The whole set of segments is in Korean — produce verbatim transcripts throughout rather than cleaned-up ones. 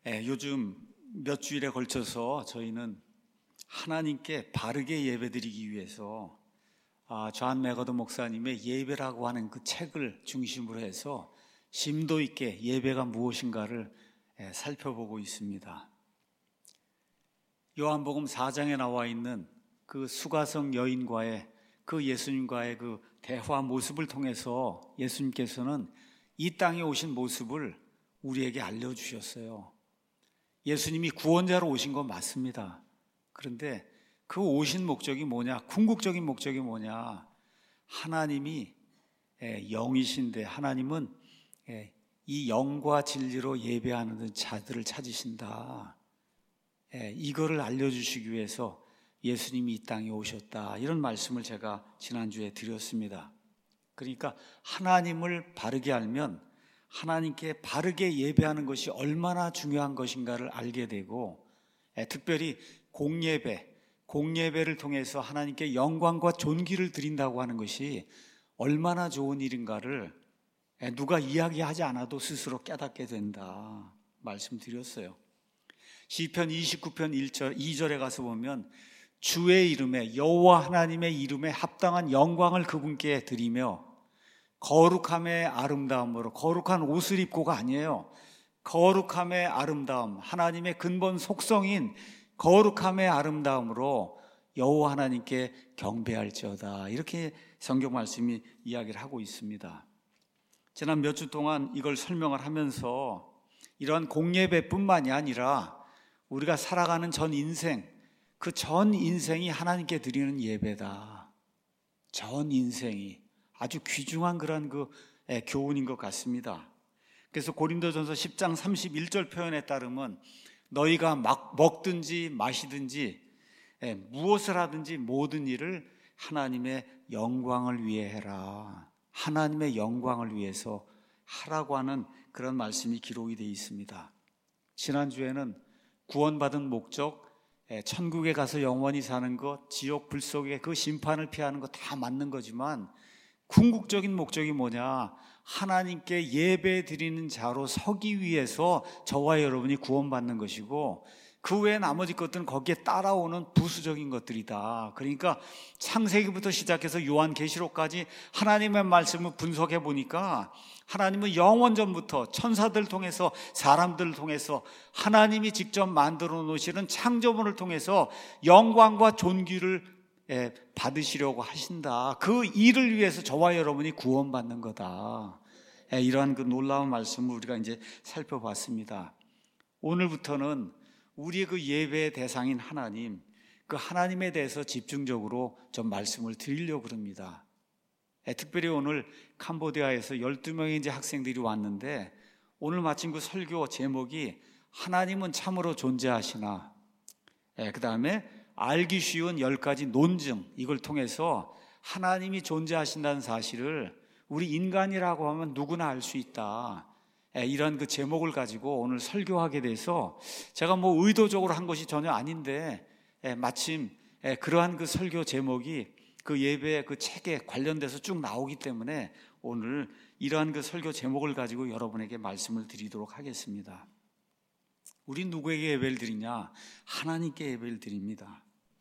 예, 요즘 몇 주일에 걸쳐서 저희는 하나님께 바르게 예배드리기 위해서 아, 존 맥어더 목사님의 예배라고 하는 그 책을 중심으로 해서 심도 있게 예배가 무엇인가를 예, 살펴보고 있습니다. 요한복음 사 장에 나와 있는 그 수가성 여인과의 그 예수님과의 그 대화 모습을 통해서 예수님께서는 이 땅에 오신 모습을 우리에게 알려주셨어요. 예수님이 구원자로 오신 건 맞습니다. 그런데 그 오신 목적이 뭐냐? 궁극적인 목적이 뭐냐? 하나님이 영이신데 하나님은 이 영과 진리로 예배하는 자들을 찾으신다. 이거를 알려주시기 위해서 예수님이 이 땅에 오셨다. 이런 말씀을 제가 지난주에 드렸습니다. 그러니까 하나님을 바르게 알면 하나님께 바르게 예배하는 것이 얼마나 중요한 것인가를 알게 되고, 특별히 공예배, 공예배를 통해서 하나님께 영광과 존귀를 드린다고 하는 것이 얼마나 좋은 일인가를 누가 이야기하지 않아도 스스로 깨닫게 된다 말씀드렸어요. 시편 이십구 편 일 절, 이 절에 가서 보면 주의 이름에, 여호와 하나님의 이름에 합당한 영광을 그분께 드리며 거룩함의 아름다움으로, 거룩한 옷을 입고가 아니에요. 거룩함의 아름다움, 하나님의 근본 속성인 거룩함의 아름다움으로 여호와 하나님께 경배할지어다. 이렇게 성경 말씀이 이야기를 하고 있습니다. 지난 몇 주 동안 이걸 설명을 하면서 이러한 공예배뿐만이 아니라 우리가 살아가는 전 인생, 그 전 인생이 하나님께 드리는 예배다. 전 인생이 아주 귀중한 그런 그 교훈인 것 같습니다. 그래서 고린도전서 십 장 삼십일 절 표현에 따르면 너희가 막 먹든지 마시든지 무엇을 하든지 모든 일을 하나님의 영광을 위해 해라. 하나님의 영광을 위해서 하라고 하는 그런 말씀이 기록이 되어 있습니다. 지난주에는 구원받은 목적, 천국에 가서 영원히 사는 것, 지옥 불 속의 그 심판을 피하는 것 다 맞는 거지만 궁극적인 목적이 뭐냐? 하나님께 예배 드리는 자로 서기 위해서 저와 여러분이 구원받는 것이고, 그 외에 나머지 것들은 거기에 따라오는 부수적인 것들이다. 그러니까 창세기부터 시작해서 요한계시록까지 하나님의 말씀을 분석해 보니까 하나님은 영원 전부터 천사들 통해서, 사람들을 통해서 하나님이 직접 만들어 놓으시는 창조물을 통해서 영광과 존귀를 받으시려고 하신다. 그 일을 위해서 저와 여러분이 구원받는 거다. 이러한 그 놀라운 말씀을 우리가 이제 살펴봤습니다. 오늘부터는 우리의 그 예배의 대상인 하나님, 그 하나님에 대해서 집중적으로 좀 말씀을 드리려고 합니다. 특별히 오늘 캄보디아에서 열두 명의 이제 학생들이 왔는데, 오늘 마친 그 설교 제목이 하나님은 참으로 존재하시나, 그 다음에 알기 쉬운 열 가지 논증, 이걸 통해서 하나님이 존재하신다는 사실을 우리 인간이라고 하면 누구나 알 수 있다. 이런 그 제목을 가지고 오늘 설교하게 돼서 제가 뭐 의도적으로 한 것이 전혀 아닌데 마침 그러한 그 설교 제목이 그 예배 그 책에 관련돼서 쭉 나오기 때문에 오늘 이러한 그 설교 제목을 가지고 여러분에게 말씀을 드리도록 하겠습니다. 우리 누구에게 예배를 드리냐? 하나님께 예배를 드립니다.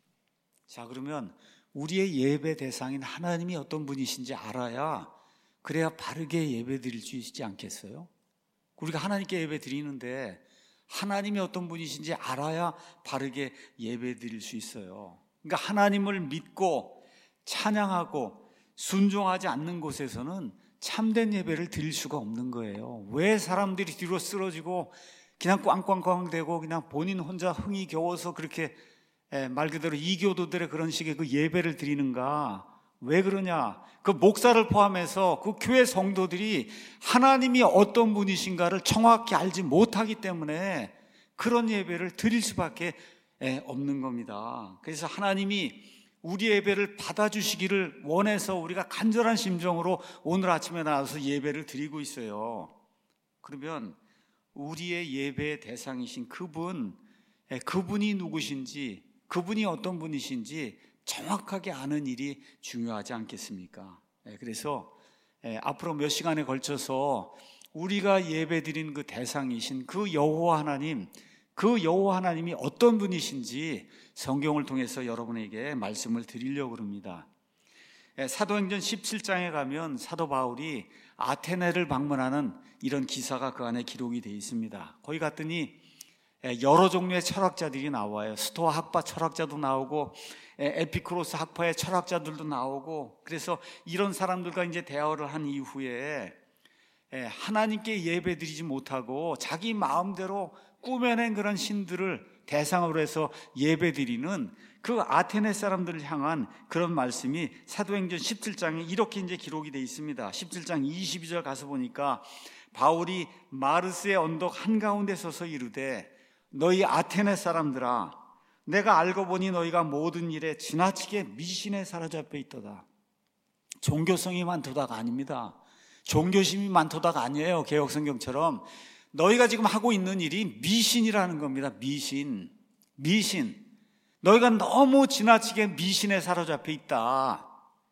자, 그러면 우리의 예배 대상인 하나님이 어떤 분이신지 알아야, 그래야 바르게 예배 드릴 수 있지 않겠어요? 우리가 하나님께 예배 드리는데 하나님이 어떤 분이신지 알아야 바르게 예배 드릴 수 있어요. 그러니까 하나님을 믿고 찬양하고 순종하지 않는 곳에서는 참된 예배를 드릴 수가 없는 거예요. 왜 사람들이 뒤로 쓰러지고 그냥 꽝꽝꽝대고 그냥 본인 혼자 흥이 겨워서 그렇게 말 그대로 이교도들의 그런 식의 그 예배를 드리는가? 왜 그러냐? 그 목사를 포함해서 그 교회 성도들이 하나님이 어떤 분이신가를 정확히 알지 못하기 때문에 그런 예배를 드릴 수밖에 없는 겁니다. 그래서 하나님이 우리 예배를 받아주시기를 원해서 우리가 간절한 심정으로 오늘 아침에 나와서 예배를 드리고 있어요. 그러면 우리의 예배의 대상이신 그분, 그분이 누구신지, 그분이 어떤 분이신지 정확하게 아는 일이 중요하지 않겠습니까? 그래서 앞으로 몇 시간에 걸쳐서 우리가 예배드린 그 대상이신 그 여호와 하나님, 그 여호와 하나님이 어떤 분이신지 성경을 통해서 여러분에게 말씀을 드리려고 합니다. 사도행전 십칠 장에 가면 사도 바울이 아테네를 방문하는 이런 기사가 그 안에 기록이 되어 있습니다. 거기 갔더니 여러 종류의 철학자들이 나와요. 스토아 학파 철학자도 나오고 에피쿠로스 학파의 철학자들도 나오고, 그래서 이런 사람들과 이제 대화를 한 이후에 하나님께 예배드리지 못하고 자기 마음대로 꾸며낸 그런 신들을 대상으로 해서 예배드리는 그 아테네 사람들을 향한 그런 말씀이 사도행전 십칠 장에 이렇게 이제 기록이 되어 있습니다. 십칠 장 이십이 절 가서 보니까 바울이 마르스의 언덕 한가운데 서서 이르되 너희 아테네 사람들아, 내가 알고 보니 너희가 모든 일에 지나치게 미신에 사로잡혀 있도다. 종교성이 많도다가 아닙니다. 종교심이 많도다가 아니에요. 개혁성경처럼 너희가 지금 하고 있는 일이 미신이라는 겁니다. 미신, 미신. 너희가 너무 지나치게 미신에 사로잡혀 있다.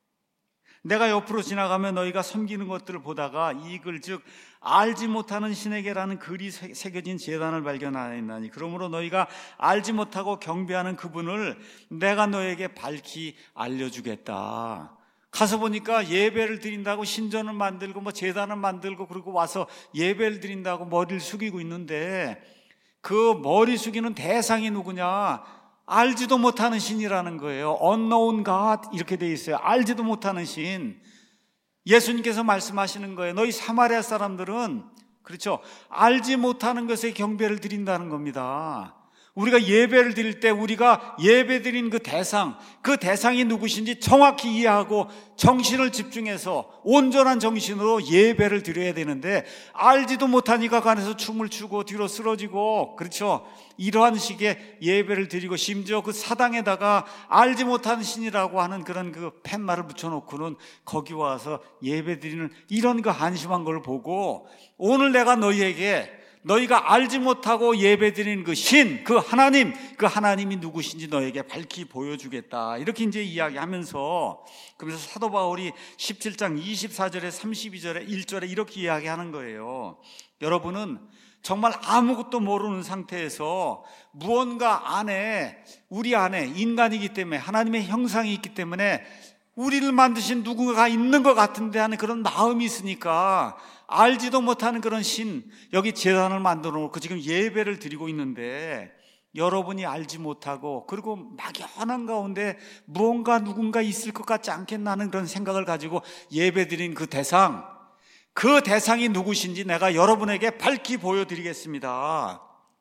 내가 옆으로 지나가면 너희가 섬기는 것들을 보다가 이 글 즉 알지 못하는 신에게라는 글이 새겨진 제단을 발견하였나니 그러므로 너희가 알지 못하고 경배하는 그분을 내가 너에게 밝히 알려주겠다. 가서 보니까 예배를 드린다고 신전을 만들고 뭐 제단을 만들고 그리고 와서 예배를 드린다고 머리를 숙이고 있는데 그 머리 숙이는 대상이 누구냐? 알지도 못하는 신이라는 거예요. unknown God 이렇게 돼 있어요. 알지도 못하는 신. 예수님께서 말씀하시는 거예요. 너희 사마리아 사람들은 그렇죠, 알지 못하는 것에 경배를 드린다는 겁니다. 우리가 예배를 드릴 때 우리가 예배 드린 그 대상, 그 대상이 누구신지 정확히 이해하고 정신을 집중해서 온전한 정신으로 예배를 드려야 되는데 알지도 못하니까 간에서 춤을 추고 뒤로 쓰러지고, 그렇죠, 이러한 식의 예배를 드리고 심지어 그 사당에다가 알지 못하는 신이라고 하는 그런 그 팻말을 붙여놓고는 거기 와서 예배 드리는 이런 그 한심한 걸 보고 오늘 내가 너희에게 너희가 알지 못하고 예배드리는 그 신, 그 하나님, 그 하나님이 누구신지 너에게 밝히 보여주겠다. 이렇게 이제 이야기하면서, 그래서 사도 바울이 십칠 장 이십사 절에 삼십이 절에 일 절에 이렇게 이야기하는 거예요. 여러분은 정말 아무것도 모르는 상태에서 무언가 안에, 우리 안에 인간이기 때문에 하나님의 형상이 있기 때문에 우리를 만드신 누군가가 있는 것 같은데 하는 그런 마음이 있으니까 알지도 못하는 그런 신, 여기 제단을 만들어 놓고 지금 예배를 드리고 있는데 여러분이 알지 못하고 그리고 막연한 가운데 무언가 누군가 있을 것 같지 않겠나 하는 그런 생각을 가지고 예배 드린 그 대상, 그 대상이 누구신지 내가 여러분에게 밝히 보여드리겠습니다.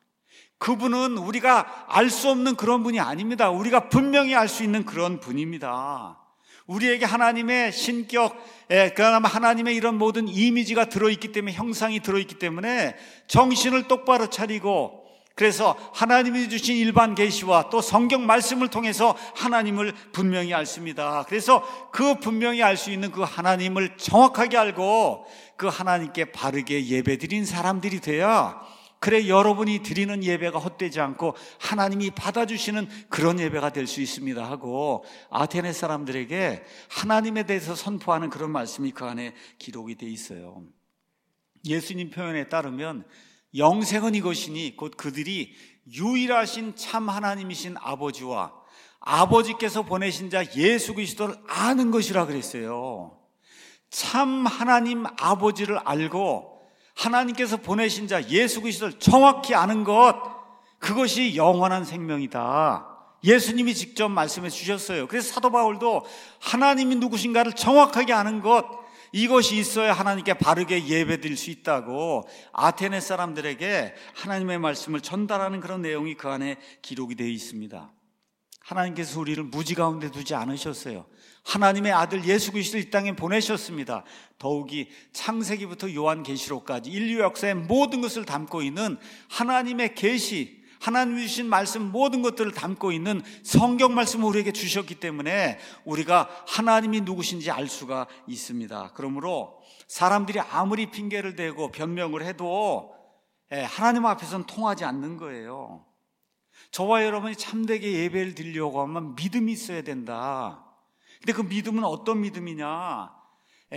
그분은 우리가 알 수 없는 그런 분이 아닙니다. 우리가 분명히 알 수 있는 그런 분입니다. 우리에게 하나님의 신격, 그나마 하나님의 이런 모든 이미지가 들어있기 때문에, 형상이 들어있기 때문에 정신을 똑바로 차리고, 그래서 하나님이 주신 일반 계시와 또 성경 말씀을 통해서 하나님을 분명히 알습니다. 그래서 그 분명히 알 수 있는 그 하나님을 정확하게 알고 그 하나님께 바르게 예배드린 사람들이 돼야, 그래 여러분이 드리는 예배가 헛되지 않고 하나님이 받아주시는 그런 예배가 될 수 있습니다 하고 아테네 사람들에게 하나님에 대해서 선포하는 그런 말씀이 그 안에 기록이 돼 있어요. 예수님 표현에 따르면 영생은 이것이니 곧 그들이 유일하신 참 하나님이신 아버지와 아버지께서 보내신 자 예수 그리스도를 아는 것이라 그랬어요. 참 하나님 아버지를 알고 하나님께서 보내신 자 예수 그리스도를 정확히 아는 것, 그것이 영원한 생명이다. 예수님이 직접 말씀해 주셨어요. 그래서 사도 바울도 하나님이 누구신가를 정확하게 아는 것, 이것이 있어야 하나님께 바르게 예배드릴 수 있다고 아테네 사람들에게 하나님의 말씀을 전달하는 그런 내용이 그 안에 기록이 되어 있습니다. 하나님께서 우리를 무지 가운데 두지 않으셨어요. 하나님의 아들 예수 그리스도를 이 땅에 보내셨습니다. 더욱이 창세기부터 요한계시록까지 인류 역사의 모든 것을 담고 있는 하나님의 계시, 하나님이 주신 말씀 모든 것들을 담고 있는 성경 말씀을 우리에게 주셨기 때문에 우리가 하나님이 누구신지 알 수가 있습니다. 그러므로 사람들이 아무리 핑계를 대고 변명을 해도 하나님 앞에서는 통하지 않는 거예요. 저와 여러분이 참되게 예배를 드리려고 하면 믿음이 있어야 된다. 근데 그 믿음은 어떤 믿음이냐? 예,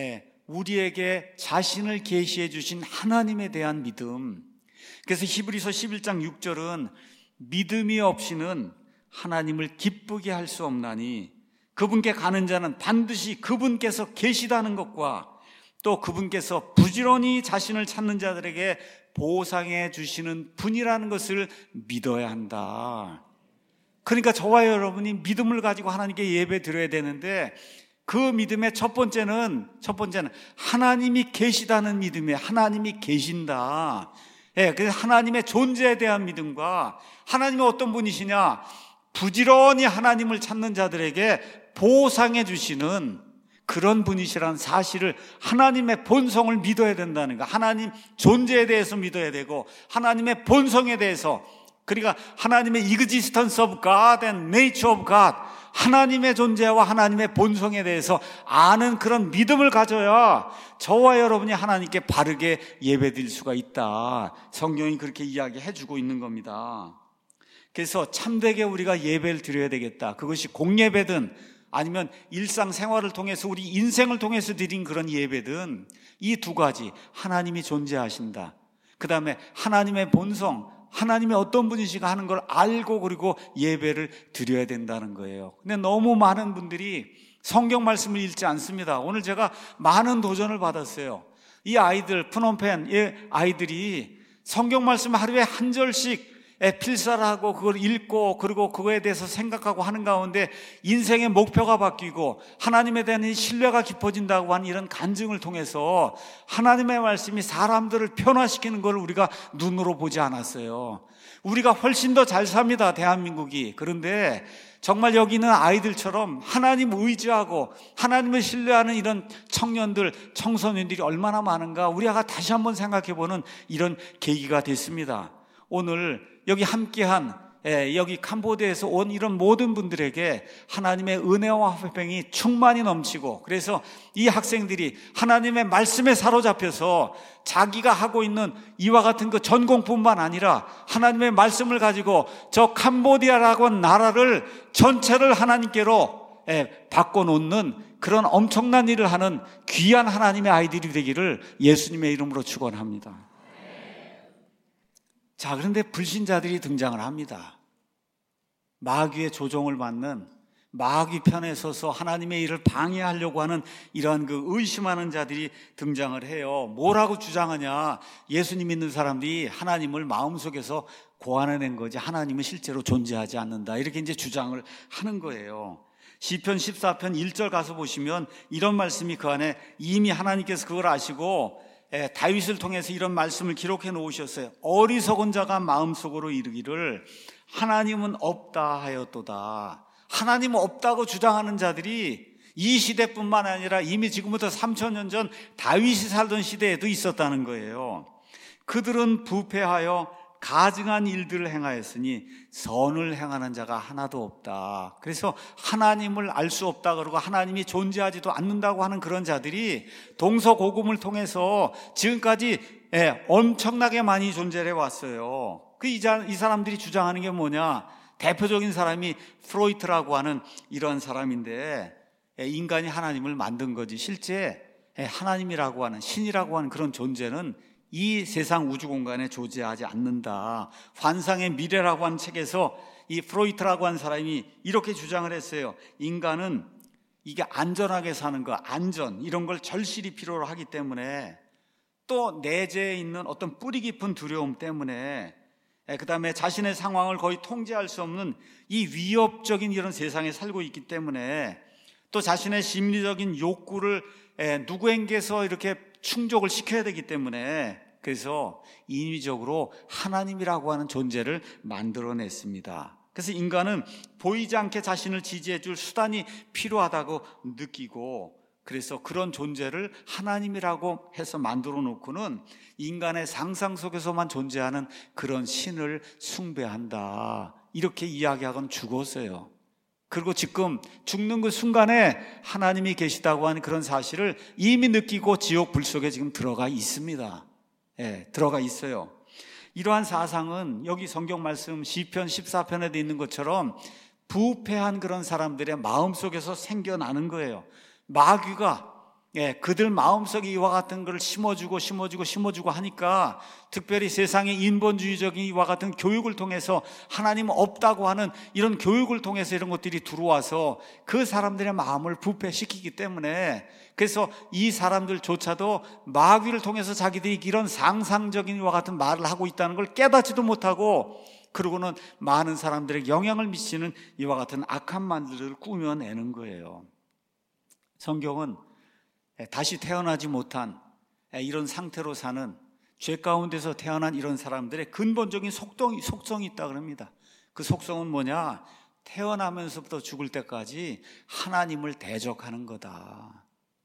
우리에게 자신을 계시해 주신 하나님에 대한 믿음. 그래서 히브리서 십일 장 육 절은 믿음이 없이는 하나님을 기쁘게 할 수 없나니 그분께 가는 자는 반드시 그분께서 계시다는 것과 또 그분께서 부지런히 자신을 찾는 자들에게 보상해 주시는 분이라는 것을 믿어야 한다. 그러니까 저와 여러분이 믿음을 가지고 하나님께 예배 드려야 되는데, 그 믿음의 첫 번째는 첫 번째는 하나님이 계시다는 믿음이에요. 하나님이 계신다. 예, 그래서 하나님의 존재에 대한 믿음과 하나님이 어떤 분이시냐, 부지런히 하나님을 찾는 자들에게 보상해 주시는 그런 분이시라는 사실을, 하나님의 본성을 믿어야 된다는 거, 하나님 존재에 대해서 믿어야 되고 하나님의 본성에 대해서, 그러니까 하나님의 existence of God and nature of God, 하나님의 존재와 하나님의 본성에 대해서 아는 그런 믿음을 가져야 저와 여러분이 하나님께 바르게 예배드릴 수가 있다. 성경이 그렇게 이야기해 주고 있는 겁니다. 그래서 참되게 우리가 예배를 드려야 되겠다. 그것이 공예배든 아니면 일상생활을 통해서 우리 인생을 통해서 드린 그런 예배든 이 두 가지, 하나님이 존재하신다, 그 다음에 하나님의 본성, 하나님이 어떤 분이시가 하는 걸 알고 그리고 예배를 드려야 된다는 거예요. 근데 너무 많은 분들이 성경 말씀을 읽지 않습니다. 오늘 제가 많은 도전을 받았어요. 이 아이들, 푸놈펜의 아이들이 성경 말씀 하루에 한 절씩 필사를 하고 그걸 읽고 그리고 그거에 대해서 생각하고 하는 가운데 인생의 목표가 바뀌고 하나님에 대한 신뢰가 깊어진다고 하는 이런 간증을 통해서 하나님의 말씀이 사람들을 변화시키는 걸 우리가 눈으로 보지 않았어요. 우리가 훨씬 더 잘 삽니다, 대한민국이. 그런데 정말 여기 있는 아이들처럼 하나님 의지하고 하나님을 신뢰하는 이런 청년들, 청소년들이 얼마나 많은가, 우리가 다시 한번 생각해보는 이런 계기가 됐습니다. 오늘 여기 함께한, 여기 캄보디아에서 온 이런 모든 분들에게 하나님의 은혜와 화평이 충만히 넘치고, 그래서 이 학생들이 하나님의 말씀에 사로잡혀서 자기가 하고 있는 이와 같은 그 전공뿐만 아니라 하나님의 말씀을 가지고 저 캄보디아라고 하는 나라를 전체를 하나님께로 바꿔놓는 그런 엄청난 일을 하는 귀한 하나님의 아이들이 되기를 예수님의 이름으로 축원합니다. 자, 그런데 불신자들이 등장을 합니다. 마귀의 조종을 받는, 마귀 편에 서서 하나님의 일을 방해하려고 하는 이러한 그 의심하는 자들이 등장을 해요. 뭐라고 주장하냐, 예수님 믿는 사람들이 하나님을 마음속에서 고안해낸 거지 하나님은 실제로 존재하지 않는다, 이렇게 이제 주장을 하는 거예요. 시편 십사 편 일 절 가서 보시면 이런 말씀이 그 안에 이미 하나님께서 그걸 아시고 예, 다윗을 통해서 이런 말씀을 기록해 놓으셨어요. 어리석은 자가 마음속으로 이르기를 하나님은 없다 하였도다. 하나님은 없다고 주장하는 자들이 이 시대뿐만 아니라 이미 지금부터 삼천 년 전 다윗이 살던 시대에도 있었다는 거예요. 그들은 부패하여 가증한 일들을 행하였으니 선을 행하는 자가 하나도 없다. 그래서 하나님을 알 수 없다 그러고 하나님이 존재하지도 않는다고 하는 그런 자들이 동서고금을 통해서 지금까지 예, 엄청나게 많이 존재해 왔어요. 그 이 사람들이 주장하는 게 뭐냐, 대표적인 사람이 프로이트라고 하는 이런 사람인데, 예, 인간이 하나님을 만든 거지 실제 예, 하나님이라고 하는, 신이라고 하는 그런 존재는 이 세상 우주 공간에 존재하지 않는다. 환상의 미래라고 하는 책에서 이 프로이트라고 하는 사람이 이렇게 주장을 했어요. 인간은 이게 안전하게 사는 거, 안전 이런 걸 절실히 필요로 하기 때문에, 또 내재해 있는 어떤 뿌리 깊은 두려움 때문에, 그 다음에 자신의 상황을 거의 통제할 수 없는 이 위협적인 이런 세상에 살고 있기 때문에, 또 자신의 심리적인 욕구를 누구에게서 이렇게 충족을 시켜야 되기 때문에, 그래서 인위적으로 하나님이라고 하는 존재를 만들어냈습니다. 그래서 인간은 보이지 않게 자신을 지지해 줄 수단이 필요하다고 느끼고, 그래서 그런 존재를 하나님이라고 해서 만들어 놓고는 인간의 상상 속에서만 존재하는 그런 신을 숭배한다, 이렇게 이야기하고는 죽었어요. 그리고 지금 죽는 그 순간에 하나님이 계시다고 하는 그런 사실을 이미 느끼고 지옥 불 속에 지금 들어가 있습니다. 예, 들어가 있어요. 이러한 사상은 여기 성경 말씀 시편 십사 편에도 있는 것처럼 부패한 그런 사람들의 마음속에서 생겨나는 거예요. 마귀가 예, 그들 마음속에 이와 같은 것을 심어주고 심어주고 심어주고 하니까 특별히 세상의 인본주의적인 이와 같은 교육을 통해서 하나님 없다고 하는 이런 교육을 통해서 이런 것들이 들어와서 그 사람들의 마음을 부패시키기 때문에, 그래서 이 사람들조차도 마귀를 통해서 자기들이 이런 상상적인 이와 같은 말을 하고 있다는 걸 깨닫지도 못하고, 그러고는 많은 사람들에게 영향을 미치는 이와 같은 악한 말들을 꾸며내는 거예요. 성경은 다시 태어나지 못한 이런 상태로 사는 죄 가운데서 태어난 이런 사람들의 근본적인 속성이, 속성이 있다 그럽니다. 그 속성은 뭐냐? 태어나면서부터 죽을 때까지 하나님을 대적하는 거다.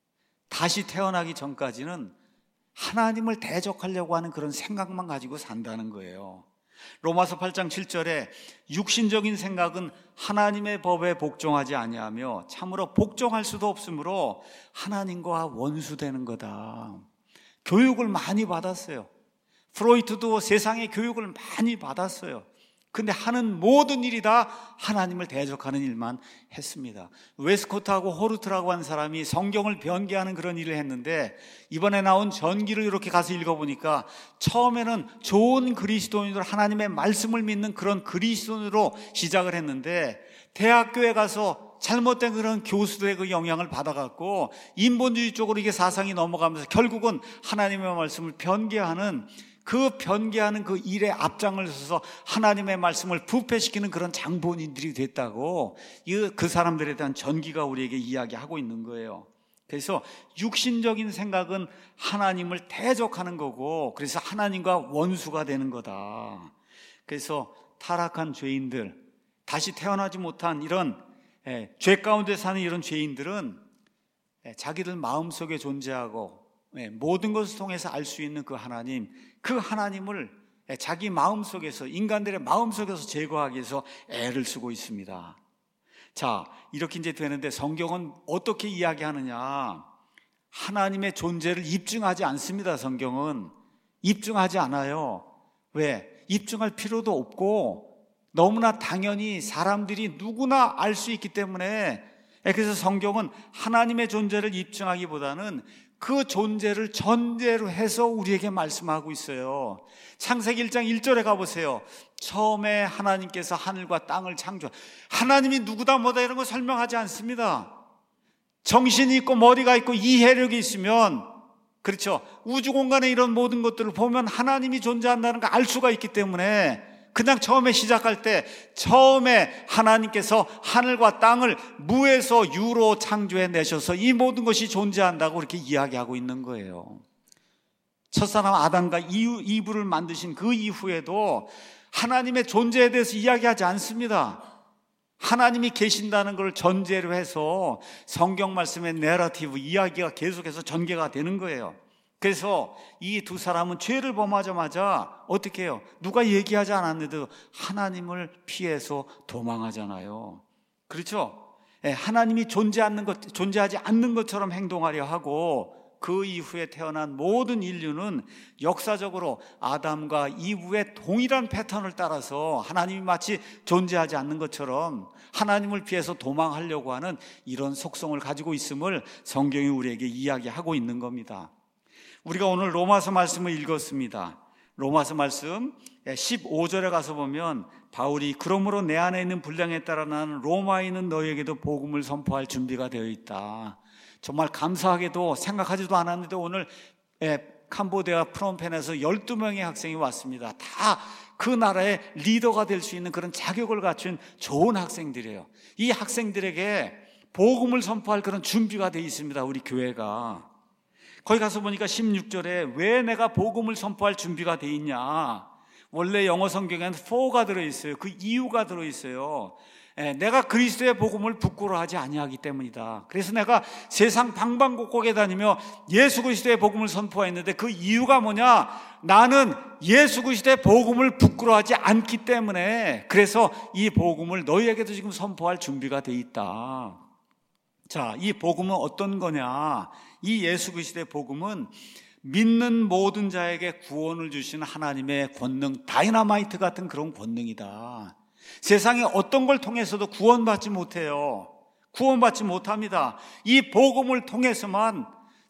다시 태어나기 전까지는 하나님을 대적하려고 하는 그런 생각만 가지고 산다는 거예요. 로마서 팔 장 칠 절에 육신적인 생각은 하나님의 법에 복종하지 아니하며 참으로 복종할 수도 없으므로 하나님과 원수되는 거다. 교육을 많이 받았어요. 프로이트도 세상의 교육을 많이 받았어요. 근데 하는 모든 일이 다 하나님을 대적하는 일만 했습니다. 웨스코트하고 호르트라고 하는 사람이 성경을 변개하는 그런 일을 했는데, 이번에 나온 전기를 이렇게 가서 읽어보니까 처음에는 좋은 그리스도인으로 하나님의 말씀을 믿는 그런 그리스도인으로 시작을 했는데, 대학교에 가서 잘못된 그런 교수들의 그 영향을 받아갖고 인본주의 쪽으로 이게 사상이 넘어가면서 결국은 하나님의 말씀을 변개하는, 그 변개하는 그 일에 앞장을 서서 하나님의 말씀을 부패시키는 그런 장본인들이 됐다고 그 사람들에 대한 전기가 우리에게 이야기하고 있는 거예요. 그래서 육신적인 생각은 하나님을 대적하는 거고, 그래서 하나님과 원수가 되는 거다. 그래서 타락한 죄인들, 다시 태어나지 못한 이런 죄 가운데 사는 이런 죄인들은 자기들 마음속에 존재하고 모든 것을 통해서 알 수 있는 그 하나님, 그 하나님을 자기 마음속에서, 인간들의 마음속에서 제거하기 위해서 애를 쓰고 있습니다. 자, 이렇게 이제 되는데 성경은 어떻게 이야기하느냐? 하나님의 존재를 입증하지 않습니다. 성경은 입증하지 않아요. 왜? 입증할 필요도 없고 너무나 당연히 사람들이 누구나 알 수 있기 때문에, 그래서 성경은 하나님의 존재를 입증하기보다는 그 존재를 전제로 해서 우리에게 말씀하고 있어요. 창세기 일 장 일 절에 가보세요. 처음에 하나님께서 하늘과 땅을 창조, 하나님이 누구다 뭐다 이런 거 설명하지 않습니다. 정신이 있고 머리가 있고 이해력이 있으면, 그렇죠, 우주 공간에 이런 모든 것들을 보면 하나님이 존재한다는 걸 알 수가 있기 때문에, 그냥 처음에 시작할 때 처음에 하나님께서 하늘과 땅을 무에서 유로 창조해 내셔서 이 모든 것이 존재한다고 그렇게 이야기하고 있는 거예요. 첫사람 아담과 이브를 만드신 그 이후에도 하나님의 존재에 대해서 이야기하지 않습니다. 하나님이 계신다는 걸 전제로 해서 성경 말씀의 내러티브, 이야기가 계속해서 전개가 되는 거예요. 그래서 이 두 사람은 죄를 범하자마자 어떻게 해요? 누가 얘기하지 않았는데도 하나님을 피해서 도망하잖아요. 그렇죠? 하나님이 존재하는 것, 존재하지 않는 것처럼 행동하려 하고, 그 이후에 태어난 모든 인류는 역사적으로 아담과 이브의 동일한 패턴을 따라서 하나님이 마치 존재하지 않는 것처럼 하나님을 피해서 도망하려고 하는 이런 속성을 가지고 있음을 성경이 우리에게 이야기하고 있는 겁니다. 우리가 오늘 로마서 말씀을 읽었습니다. 로마서 말씀 십오 절에 가서 보면 바울이 그러므로 내 안에 있는 분량에 따라 나는 로마에 있는 너희에게도 복음을 선포할 준비가 되어 있다. 정말 감사하게도 생각하지도 않았는데 오늘 캄보디아 프놈펜에서 열두 명의 학생이 왔습니다. 다 그 나라의 리더가 될 수 있는 그런 자격을 갖춘 좋은 학생들이에요. 이 학생들에게 복음을 선포할 그런 준비가 되어 있습니다. 우리 교회가. 거기 가서 보니까 십육 절에 왜 내가 복음을 선포할 준비가 돼 있냐, 원래 영어 성경에는 for가 들어있어요. 그 이유가 들어있어요. 예, 내가 그리스도의 복음을 부끄러워하지 아니하기 때문이다. 그래서 내가 세상 방방곡곡에 다니며 예수 그리스도의 복음을 선포했는데 그 이유가 뭐냐, 나는 예수 그리스도의 복음을 부끄러워하지 않기 때문에, 그래서 이 복음을 너희에게도 지금 선포할 준비가 돼 있다. 자, 이 복음은 어떤 거냐, 이 예수 그리스도의 복음은 믿는 모든 자에게 구원을 주시는 하나님의 권능, 다이너마이트 같은 그런 권능이다. 세상에 어떤 걸 통해서도 구원받지 못해요. 구원받지 못합니다. 이 복음을 통해서만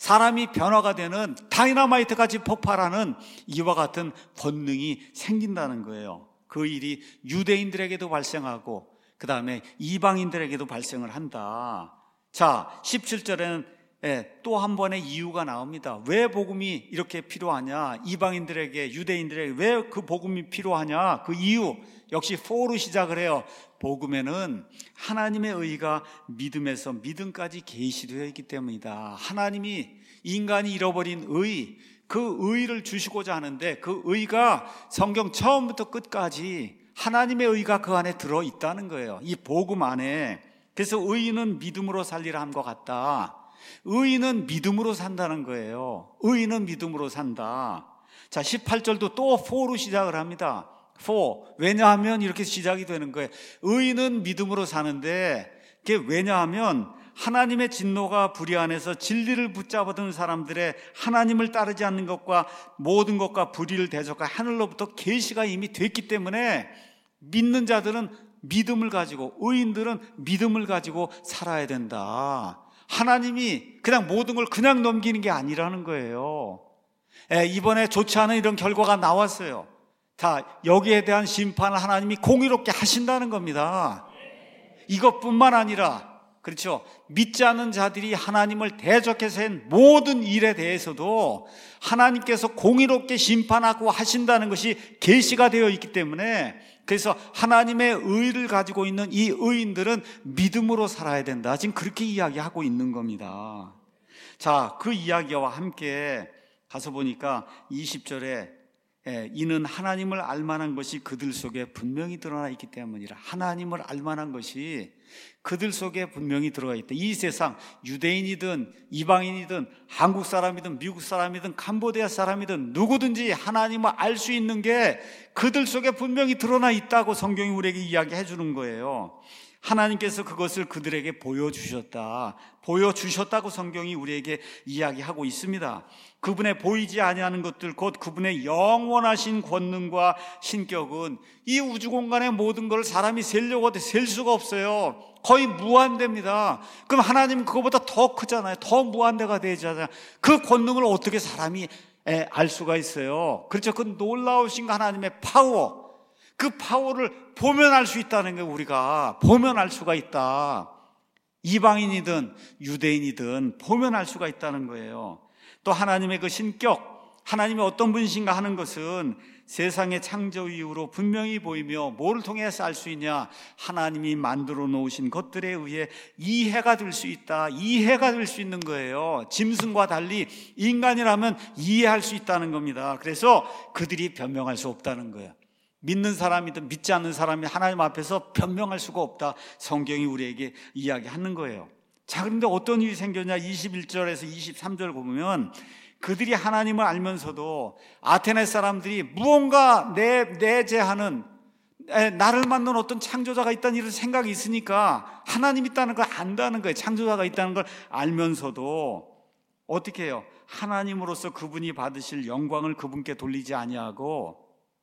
사람이 변화가 되는 다이너마이트 같이 폭발하는 이와 같은 권능이 생긴다는 거예요. 그 일이 유대인들에게도 발생하고 그 다음에 이방인들에게도 발생을 한다. 자, 십칠 절에는 또 한 번의 이유가 나옵니다. 왜 복음이 이렇게 필요하냐? 이방인들에게, 유대인들에게 왜 그 복음이 필요하냐? 그 이유 역시 for로 시작을 해요. 복음에는 하나님의 의가 믿음에서 믿음까지 계시되어 있기 때문이다. 하나님이 인간이 잃어버린 의, 그 의를 주시고자 하는데 그 의가 성경 처음부터 끝까지 하나님의 의가 그 안에 들어있다는 거예요. 이 복음 안에. 그래서 의인은 믿음으로 살리라 함과 같다. 의인은 믿음으로 산다는 거예요. 의인은 믿음으로 산다. 자, 십팔 절도 또 for로 시작을 합니다. for. 왜냐하면 이렇게 시작이 되는 거예요. 의인은 믿음으로 사는데 그게 왜냐하면 하나님의 진노가 불의 안에서 진리를 붙잡아둔 사람들의 하나님을 따르지 않는 것과 모든 것과 불의를 대적한 하늘로부터 계시가 이미 됐기 때문에 믿는 자들은 믿음을 가지고, 의인들은 믿음을 가지고 살아야 된다. 하나님이 그냥 모든 걸 그냥 넘기는 게 아니라는 거예요. 예, 이번에 좋지 않은 이런 결과가 나왔어요. 다 여기에 대한 심판을 하나님이 공의롭게 하신다는 겁니다. 이것뿐만 아니라, 그렇죠, 믿지 않는 자들이 하나님을 대적해서 한 모든 일에 대해서도 하나님께서 공의롭게 심판하고 하신다는 것이 계시가 되어 있기 때문에, 그래서 하나님의 의를 가지고 있는 이 의인들은 믿음으로 살아야 된다. 지금 그렇게 이야기하고 있는 겁니다. 자, 그 이야기와 함께 가서 보니까 이십 절에 이는 하나님을 알만한 것이 그들 속에 분명히 드러나 있기 때문이라. 하나님을 알만한 것이 그들 속에 분명히 들어가 있다. 이 세상 유대인이든 이방인이든 한국 사람이든 미국 사람이든 캄보디아 사람이든 누구든지 하나님을 알 수 있는 게 그들 속에 분명히 드러나 있다고 성경이 우리에게 이야기해 주는 거예요. 하나님께서 그것을 그들에게 보여주셨다. 보여주셨다고 성경이 우리에게 이야기하고 있습니다. 그분의 보이지 아니하는 것들, 곧 그분의 영원하신 권능과 신격은 이 우주 공간의 모든 걸 사람이 세려고 해도 셀 수가 없어요. 거의 무한대입니다. 그럼 하나님은 그거보다 더 크잖아요. 더 무한대가 되잖아요. 그 권능을 어떻게 사람이 알 수가 있어요? 그렇죠. 그 놀라우신 하나님의 파워, 그 파워를 보면 알 수 있다는 거예요. 우리가 보면 알 수가 있다. 이방인이든 유대인이든 보면 알 수가 있다는 거예요. 또 하나님의 그 신격, 하나님이 어떤 분이신가 하는 것은 세상의 창조 이후로 분명히 보이며 뭐를 통해서 알 수 있냐? 하나님이 만들어 놓으신 것들에 의해 이해가 될 수 있다. 이해가 될 수 있는 거예요. 짐승과 달리 인간이라면 이해할 수 있다는 겁니다. 그래서 그들이 변명할 수 없다는 거예요. 믿는 사람이든 믿지 않는 사람이 하나님 앞에서 변명할 수가 없다. 성경이 우리에게 이야기하는 거예요. 자, 그런데 어떤 일이 생겼냐? 이십일 절에서 이십삼 절 보면 그들이 하나님을 알면서도 아테네 사람들이 무언가 내, 내재하는, 나를 만든 어떤 창조자가 있다는 이런 생각이 있으니까 하나님 있다는 걸 안다는 거예요. 창조자가 있다는 걸 알면서도 어떻게 해요? 하나님으로서 그분이 받으실 영광을 그분께 돌리지 아니하고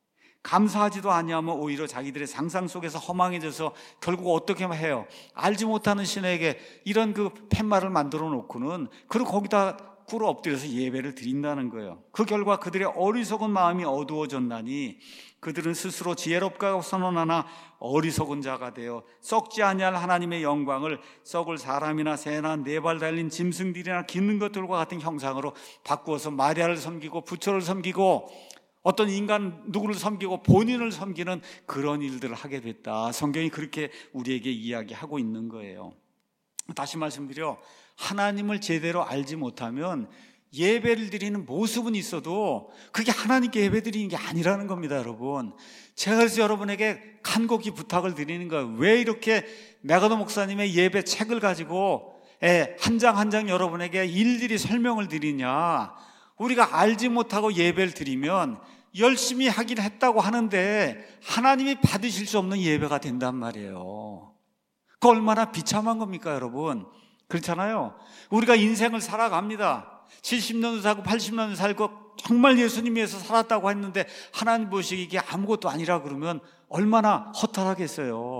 감사하지도 아니하면 오히려 자기들의 상상 속에서 허망해져서 결국 어떻게 해요? 알지 못하는 신에게 이런 그 팻말을 만들어 놓고는 그리고 거기다 꿇어 엎드려서 예배를 드린다는 거예요. 그 결과 그들의 어리석은 마음이 어두워졌나니 그들은 스스로 지혜롭다고 선언하나 어리석은 자가 되어 썩지 아니할 하나님의 영광을 썩을 사람이나 새나 네 발 달린 짐승들이나 기는 것들과 같은 형상으로 바꾸어서 마리아를 섬기고 부처를 섬기고 어떤 인간 누구를 섬기고 본인을 섬기는 그런 일들을 하게 됐다. 성경이 그렇게 우리에게 이야기하고 있는 거예요. 다시 말씀드려, 하나님을 제대로 알지 못하면 예배를 드리는 모습은 있어도 그게 하나님께 예배 드리는 게 아니라는 겁니다, 여러분. 제가 그래서 여러분에게 간곡히 부탁을 드리는 거예요. 왜 이렇게 메가더 목사님의 예배 책을 가지고 한 장 한 장 여러분에게 일일이 설명을 드리냐? 우리가 알지 못하고 예배를 드리면 열심히 하긴 했다고 하는데 하나님이 받으실 수 없는 예배가 된단 말이에요. 그 얼마나 비참한 겁니까, 여러분? 그렇잖아요. 우리가 인생을 살아갑니다. 칠십 년도 살고 팔십 년도 살고 정말 예수님 위해서 살았다고 했는데 하나님 보시기에 이게 아무것도 아니라 그러면 얼마나 허탈하겠어요.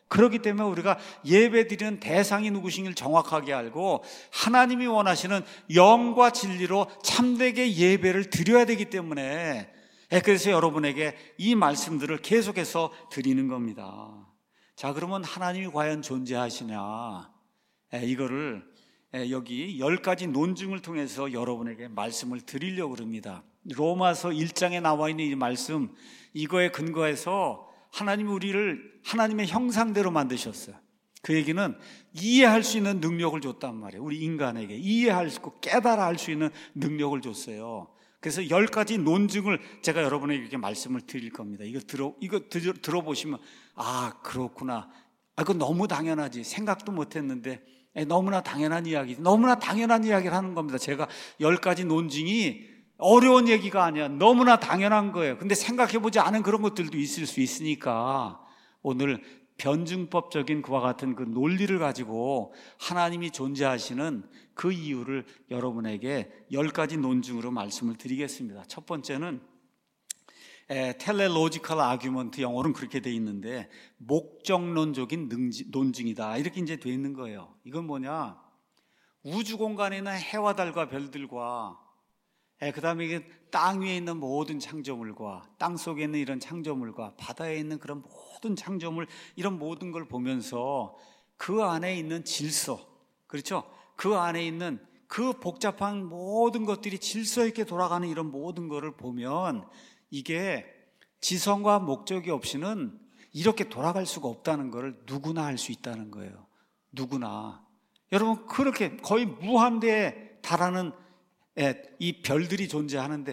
그렇기 때문에 우리가 예배드리는 대상이 누구신지를 정확하게 알고 하나님이 원하시는 영과 진리로 참되게 예배를 드려야 되기 때문에, 그래서 여러분에게 이 말씀들을 계속해서 드리는 겁니다. 자, 그러면 하나님이 과연 존재하시냐, 이거를 여기 열 가지 논증을 통해서 여러분에게 말씀을 드리려고 합니다. 로마서 일 장에 나와 있는 이 말씀, 이거에 근거해서 하나님이 우리를 하나님의 형상대로 만드셨어요. 그 얘기는 이해할 수 있는 능력을 줬단 말이에요. 우리 인간에게 이해할 수 있고 깨달아 할 수 있는 능력을 줬어요. 그래서 열 가지 논증을 제가 여러분에게 이렇게 말씀을 드릴 겁니다. 이거 들어, 이거 들, 들어보시면, 아, 그렇구나. 아, 그거 너무 당연하지. 생각도 못 했는데, 너무나 당연한 이야기, 너무나 당연한 이야기를 하는 겁니다. 제가 열 가지 논증이 어려운 얘기가 아니야. 너무나 당연한 거예요. 근데 생각해보지 않은 그런 것들도 있을 수 있으니까 오늘 변증법적인 그와 같은 그 논리를 가지고 하나님이 존재하시는 그 이유를 여러분에게 열 가지 논증으로 말씀을 드리겠습니다. 첫 번째는 텔레로지컬 아규먼트, 영어로는 그렇게 돼 있는데 목적론적인 논증이다, 이렇게 이제 돼 있는 거예요. 이건 뭐냐, 우주 공간에 있는 해와 달과 별들과 그 다음에 땅 위에 있는 모든 창조물과 땅 속에 있는 이런 창조물과 바다에 있는 그런 모든 창조물, 이런 모든 걸 보면서 그 안에 있는 질서, 그렇죠? 그 안에 있는 그 복잡한 모든 것들이 질서 있게 돌아가는 이런 모든 것을 보면 이게 지성과 목적이 없이는 이렇게 돌아갈 수가 없다는 것을 누구나 알 수 있다는 거예요. 누구나. 여러분, 그렇게 거의 무한대에 달하는 이 별들이 존재하는데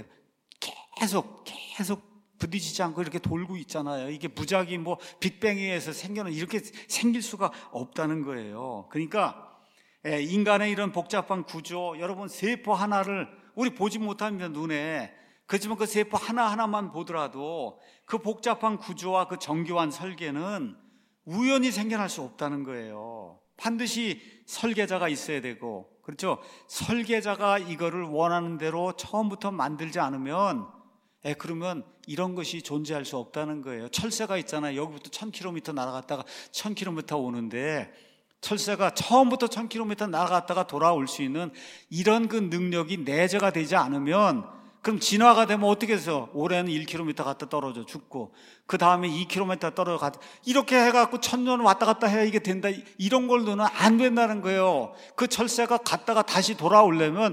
계속 계속 부딪히지 않고 이렇게 돌고 있잖아요. 이게 무작위 뭐 빅뱅에 의해서 생겨는 이렇게 생길 수가 없다는 거예요. 그러니까 인간의 이런 복잡한 구조, 여러분 세포 하나를 우리 보지 못합니다, 눈에. 그렇지만 그 세포 하나하나만 보더라도 그 복잡한 구조와 그 정교한 설계는 우연히 생겨날 수 없다는 거예요. 반드시 설계자가 있어야 되고, 그렇죠? 설계자가 이거를 원하는 대로 처음부터 만들지 않으면, 에, 그러면 이런 것이 존재할 수 없다는 거예요. 철새가 있잖아요. 여기부터 천 킬로미터 날아갔다가 천 킬로미터 오는데, 철새가 처음부터 천 킬로미터 날아갔다가 돌아올 수 있는 이런 그 능력이 내재가 되지 않으면, 그럼 진화가 되면 어떻게 해서 올해는 일 킬로미터 갔다 떨어져 죽고 그 다음에 이 킬로미터 떨어져 갔다, 이렇게 해갖고 천년 왔다 갔다 해야 이게 된다, 이런 걸로는 안 된다는 거예요. 그 철새가 갔다가 다시 돌아오려면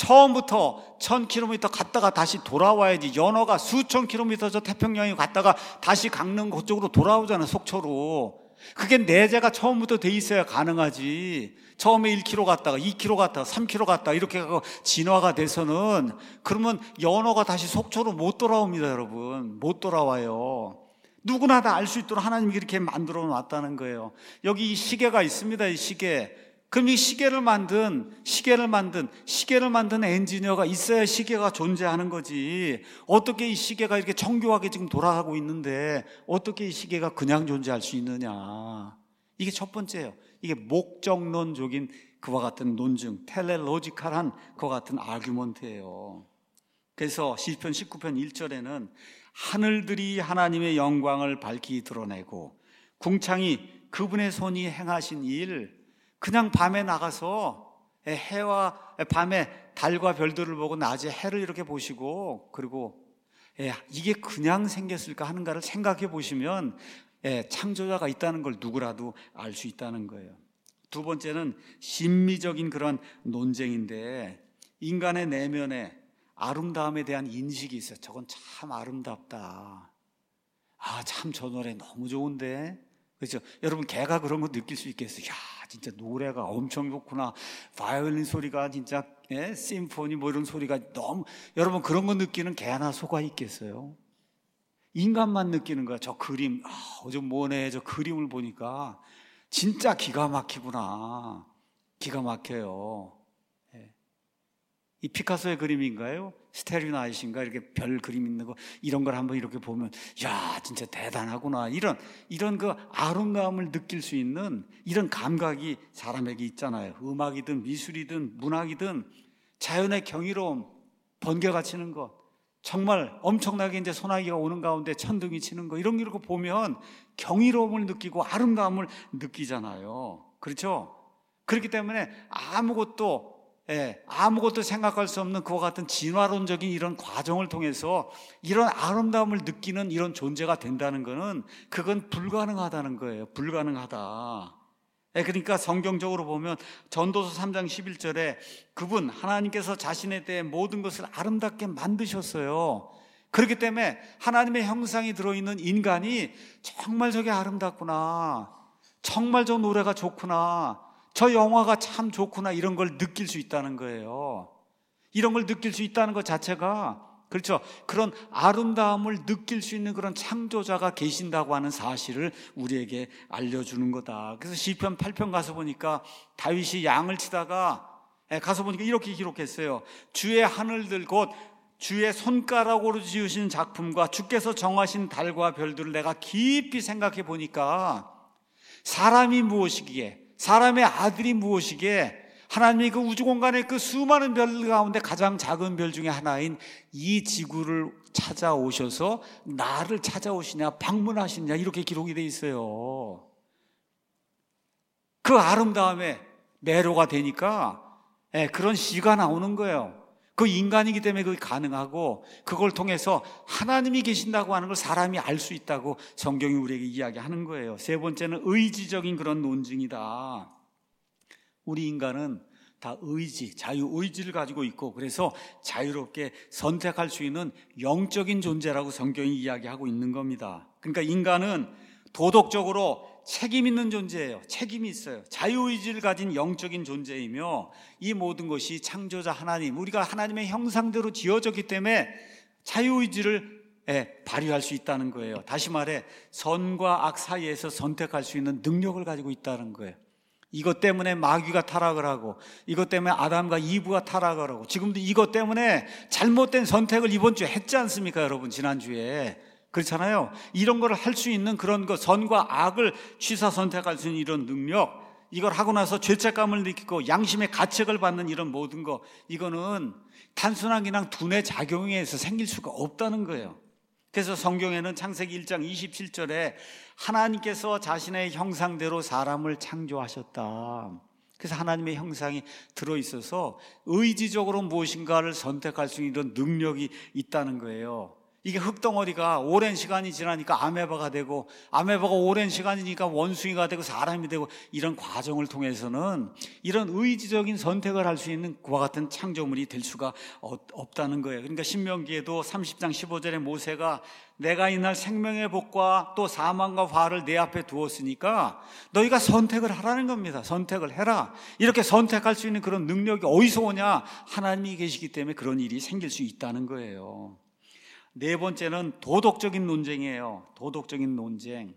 처음부터 천 킬로미터 갔다가 다시 돌아와야지. 연어가 수천 킬로미터 저 태평양에 갔다가 다시 강릉 그쪽으로 돌아오잖아요, 속초로. 그게 내재가 처음부터 돼 있어야 가능하지. 처음에 일 킬로미터 갔다가 이 킬로미터 갔다가 삼 킬로미터 갔다가 이렇게 하고 진화가 돼서는, 그러면 연어가 다시 속초로 못 돌아옵니다, 여러분. 못 돌아와요. 누구나 다 알 수 있도록 하나님이 이렇게 만들어 놨다는 거예요. 여기 이 시계가 있습니다, 이 시계. 그럼 이 시계를 만든, 시계를 만든, 시계를 만든 엔지니어가 있어야 시계가 존재하는 거지. 어떻게 이 시계가 이렇게 정교하게 지금 돌아가고 있는데 어떻게 이 시계가 그냥 존재할 수 있느냐. 이게 첫 번째예요. 이게 목적론적인 그와 같은 논증, 텔레로지컬한 그와 같은 아규먼트예요. 그래서 시편 십구 편 일 절에는 하늘들이 하나님의 영광을 밝히 드러내고 궁창이 그분의 손이 행하신 일, 그냥 밤에 나가서 해와 밤에 달과 별들을 보고 낮에 해를 이렇게 보시고, 그리고 이게 그냥 생겼을까 하는가를 생각해 보시면 창조자가 있다는 걸 누구라도 알 수 있다는 거예요. 두 번째는 심미적인 그런 논쟁인데, 인간의 내면에 아름다움에 대한 인식이 있어요. 저건 참 아름답다. 아, 참 저 노래 너무 좋은데. 그렇죠? 여러분, 개가 그런 거 느낄 수 있겠어요. 야, 진짜 노래가 엄청 좋구나. 바이올린 소리가 진짜, 예? 심포니 뭐 이런 소리가 너무, 여러분 그런 거 느끼는 개나 소가 있겠어요? 인간만 느끼는 거야. 저 그림, 아, 어제 뭐네, 저 그림을 보니까 진짜 기가 막히구나. 기가 막혀요. 예. 이 피카소의 그림인가요? 스테리 나이트인가? 이렇게 별 그림 있는 거, 이런 걸 한번 이렇게 보면, 야, 진짜 대단하구나. 이런, 이런 그 아름다움을 느낄 수 있는 이런 감각이 사람에게 있잖아요. 음악이든 미술이든 문학이든 자연의 경이로움, 번개가 치는 것, 정말 엄청나게 이제 소나기가 오는 가운데 천둥이 치는 거 이런 거 이렇게 보면 경이로움을 느끼고 아름다움을 느끼잖아요. 그렇죠? 그렇기 때문에 아무것도 예, 아무것도 생각할 수 없는 그와 같은 진화론적인 이런 과정을 통해서 이런 아름다움을 느끼는 이런 존재가 된다는 것은 그건 불가능하다는 거예요. 불가능하다. 예, 그러니까 성경적으로 보면 전도서 삼 장 십일 절에 그분 하나님께서 자신에 대해 모든 것을 아름답게 만드셨어요. 그렇기 때문에 하나님의 형상이 들어있는 인간이 정말 저게 아름답구나, 정말 저 노래가 좋구나, 저 영화가 참 좋구나, 이런 걸 느낄 수 있다는 거예요. 이런 걸 느낄 수 있다는 것 자체가, 그렇죠, 그런 아름다움을 느낄 수 있는 그런 창조자가 계신다고 하는 사실을 우리에게 알려주는 거다. 그래서 시편 팔 편 가서 보니까 다윗이 양을 치다가 가서 보니까 이렇게 기록했어요. 주의 하늘들 곧 주의 손가락으로 지으신 작품과 주께서 정하신 달과 별들을 내가 깊이 생각해 보니까 사람이 무엇이기에, 사람의 아들이 무엇이기에 하나님이 그 우주 공간의 그 수많은 별 가운데 가장 작은 별 중에 하나인 이 지구를 찾아오셔서 나를 찾아오시냐, 방문하시냐, 이렇게 기록이 돼 있어요. 그 아름다움에 매료가 되니까 그런 시가 나오는 거예요. 그 인간이기 때문에 그게 가능하고, 그걸 통해서 하나님이 계신다고 하는 걸 사람이 알 수 있다고 성경이 우리에게 이야기하는 거예요. 세 번째는 의지적인 그런 논증이다. 우리 인간은 다 의지, 자유의지를 가지고 있고, 그래서 자유롭게 선택할 수 있는 영적인 존재라고 성경이 이야기하고 있는 겁니다. 그러니까 인간은 도덕적으로 책임 있는 존재예요. 책임이 있어요. 자유의지를 가진 영적인 존재이며, 이 모든 것이 창조자 하나님, 우리가 하나님의 형상대로 지어졌기 때문에 자유의지를 예, 발휘할 수 있다는 거예요. 다시 말해 선과 악 사이에서 선택할 수 있는 능력을 가지고 있다는 거예요. 이것 때문에 마귀가 타락을 하고, 이것 때문에 아담과 이브가 타락을 하고, 지금도 이것 때문에 잘못된 선택을 이번 주에 했지 않습니까, 여러분? 지난주에 그렇잖아요. 이런 걸 할 수 있는 그런 것, 선과 악을 취사 선택할 수 있는 이런 능력, 이걸 하고 나서 죄책감을 느끼고 양심의 가책을 받는 이런 모든 것, 이거는 단순한 그냥 두뇌 작용에 의해서 생길 수가 없다는 거예요. 그래서 성경에는 창세기 일 장 이십칠 절에 하나님께서 자신의 형상대로 사람을 창조하셨다. 그래서 하나님의 형상이 들어있어서 의지적으로 무엇인가를 선택할 수 있는 능력이 있다는 거예요. 이게 흙덩어리가 오랜 시간이 지나니까 아메바가 되고, 아메바가 오랜 시간이니까 원숭이가 되고 사람이 되고, 이런 과정을 통해서는 이런 의지적인 선택을 할 수 있는 그와 같은 창조물이 될 수가 없다는 거예요. 그러니까 신명기에도 삼십 장 십오 절에 모세가 내가 이날 생명의 복과 또 사망과 화를 내 앞에 두었으니까 너희가 선택을 하라는 겁니다. 선택을 해라. 이렇게 선택할 수 있는 그런 능력이 어디서 오냐? 하나님이 계시기 때문에 그런 일이 생길 수 있다는 거예요. 네 번째는 도덕적인 논쟁이에요. 도덕적인 논쟁.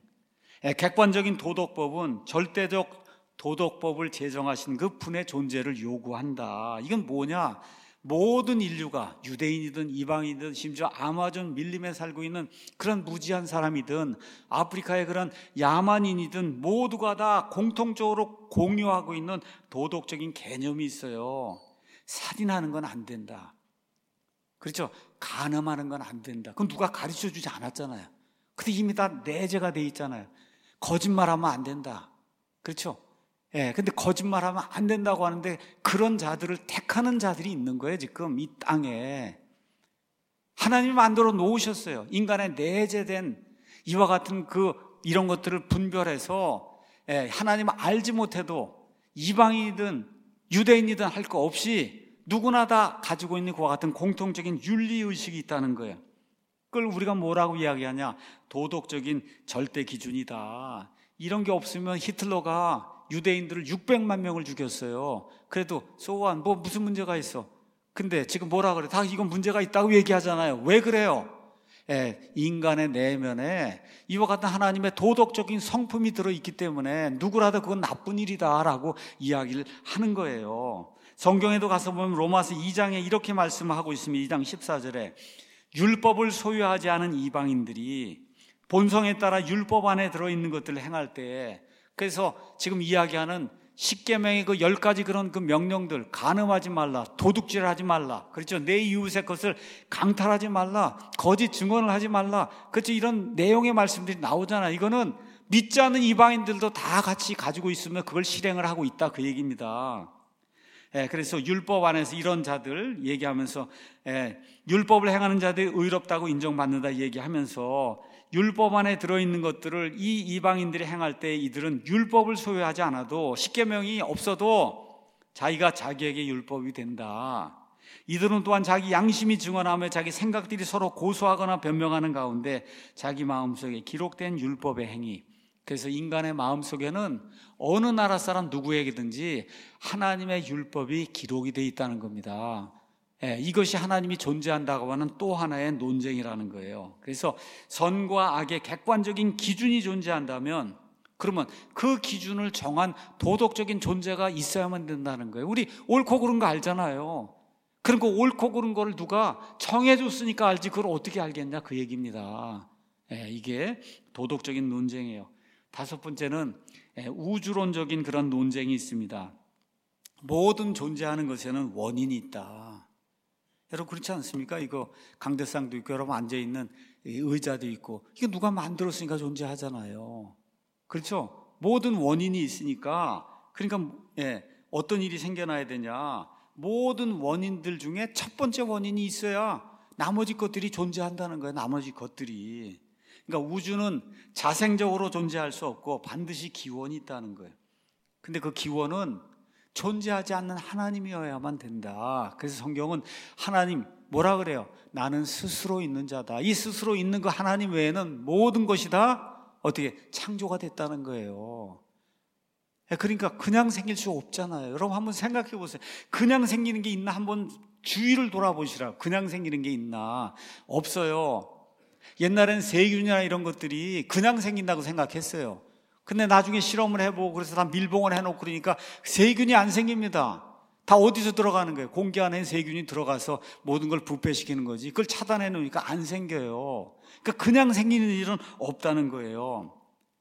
객관적인 도덕법은 절대적 도덕법을 제정하신 그 분의 존재를 요구한다. 이건 뭐냐? 모든 인류가 유대인이든 이방인이든 심지어 아마존 밀림에 살고 있는 그런 무지한 사람이든 아프리카의 그런 야만인이든 모두가 다 공통적으로 공유하고 있는 도덕적인 개념이 있어요. 살인하는 건 안 된다. 그렇죠? 간음하는 건 안 된다. 그건 누가 가르쳐 주지 않았잖아요. 근데 이미 다 내재가 돼 있잖아요. 거짓말하면 안 된다. 그렇죠? 예, 근데 거짓말하면 안 된다고 하는데 그런 자들을 택하는 자들이 있는 거예요. 지금 이 땅에 하나님이 만들어 놓으셨어요. 인간의 내재된 이와 같은 그 이런 것들을 분별해서, 예, 하나님을 알지 못해도 이방인이든 유대인이든 할 거 없이 누구나 다 가지고 있는 그와 같은 공통적인 윤리의식이 있다는 거예요. 그걸 우리가 뭐라고 이야기하냐? 도덕적인 절대 기준이다. 이런 게 없으면 히틀러가 유대인들을 육백만 명을 죽였어요. 그래도 소환 뭐 무슨 문제가 있어? 근데 지금 뭐라 그래? 다 이건 문제가 있다고 얘기하잖아요. 왜 그래요? 예, 인간의 내면에 이와 같은 하나님의 도덕적인 성품이 들어있기 때문에 누구라도 그건 나쁜 일이다라고 이야기를 하는 거예요. 성경에도 가서 보면 로마서 이 장에 이렇게 말씀하고 있습니다. 이 장 십사 절에 율법을 소유하지 않은 이방인들이 본성에 따라 율법 안에 들어있는 것들을 행할 때, 그래서 지금 이야기하는 십계명의 그 열 가지 그런 그 명령들, 간음하지 말라, 도둑질하지 말라, 그렇죠? 내 이웃의 것을 강탈하지 말라, 거짓 증언을 하지 말라, 그렇죠? 이런 내용의 말씀들이 나오잖아요. 이거는 믿지 않는 이방인들도 다 같이 가지고 있으면 그걸 실행을 하고 있다, 그 얘기입니다. 예, 그래서 율법 안에서 이런 자들 얘기하면서, 예, 율법을 행하는 자들이 의롭다고 인정받는다 얘기하면서 율법 안에 들어있는 것들을 이 이방인들이 행할 때 이들은 율법을 소유하지 않아도 십계명이 없어도 자기가 자기에게 율법이 된다. 이들은 또한 자기 양심이 증언하며 자기 생각들이 서로 고소하거나 변명하는 가운데 자기 마음속에 기록된 율법의 행위, 그래서 인간의 마음속에는 어느 나라 사람 누구에게든지 하나님의 율법이 기록이 되어 있다는 겁니다. 예, 이것이 하나님이 존재한다고 하는 또 하나의 논쟁이라는 거예요. 그래서 선과 악의 객관적인 기준이 존재한다면 그러면 그 기준을 정한 도덕적인 존재가 있어야만 된다는 거예요. 우리 옳고 그른 거 알잖아요. 그런 거 옳고 그른 거를 누가 정해줬으니까 알지 그걸 어떻게 알겠냐, 그 얘기입니다. 예, 이게 도덕적인 논쟁이에요. 다섯 번째는 우주론적인 그런 논쟁이 있습니다. 모든 존재하는 것에는 원인이 있다. 여러분 그렇지 않습니까? 이거 강대상도 있고 여러분 앉아있는 의자도 있고 이게 누가 만들었으니까 존재하잖아요. 그렇죠? 모든 원인이 있으니까, 그러니까 예, 어떤 일이 생겨나야 되냐, 모든 원인들 중에 첫 번째 원인이 있어야 나머지 것들이 존재한다는 거예요. 나머지 것들이. 그러니까 우주는 자생적으로 존재할 수 없고 반드시 기원이 있다는 거예요. 근데 그 기원은 존재하지 않는 하나님이어야만 된다. 그래서 성경은 하나님 뭐라 그래요? 나는 스스로 있는 자다. 이 스스로 있는 그 하나님 외에는 모든 것이 다 어떻게 창조가 됐다는 거예요. 그러니까 그냥 생길 수 없잖아요. 여러분 한번 생각해 보세요. 그냥 생기는 게 있나 한번 주위를 돌아보시라. 그냥 생기는 게 있나? 없어요. 옛날엔 세균이나 이런 것들이 그냥 생긴다고 생각했어요. 근데 나중에 실험을 해보고 그래서 다 밀봉을 해놓고 그러니까 세균이 안 생깁니다. 다 어디서 들어가는 거예요? 공기 안에 세균이 들어가서 모든 걸 부패시키는 거지. 그걸 차단해 놓으니까 안 생겨요. 그러니까 그냥 생기는 일은 없다는 거예요.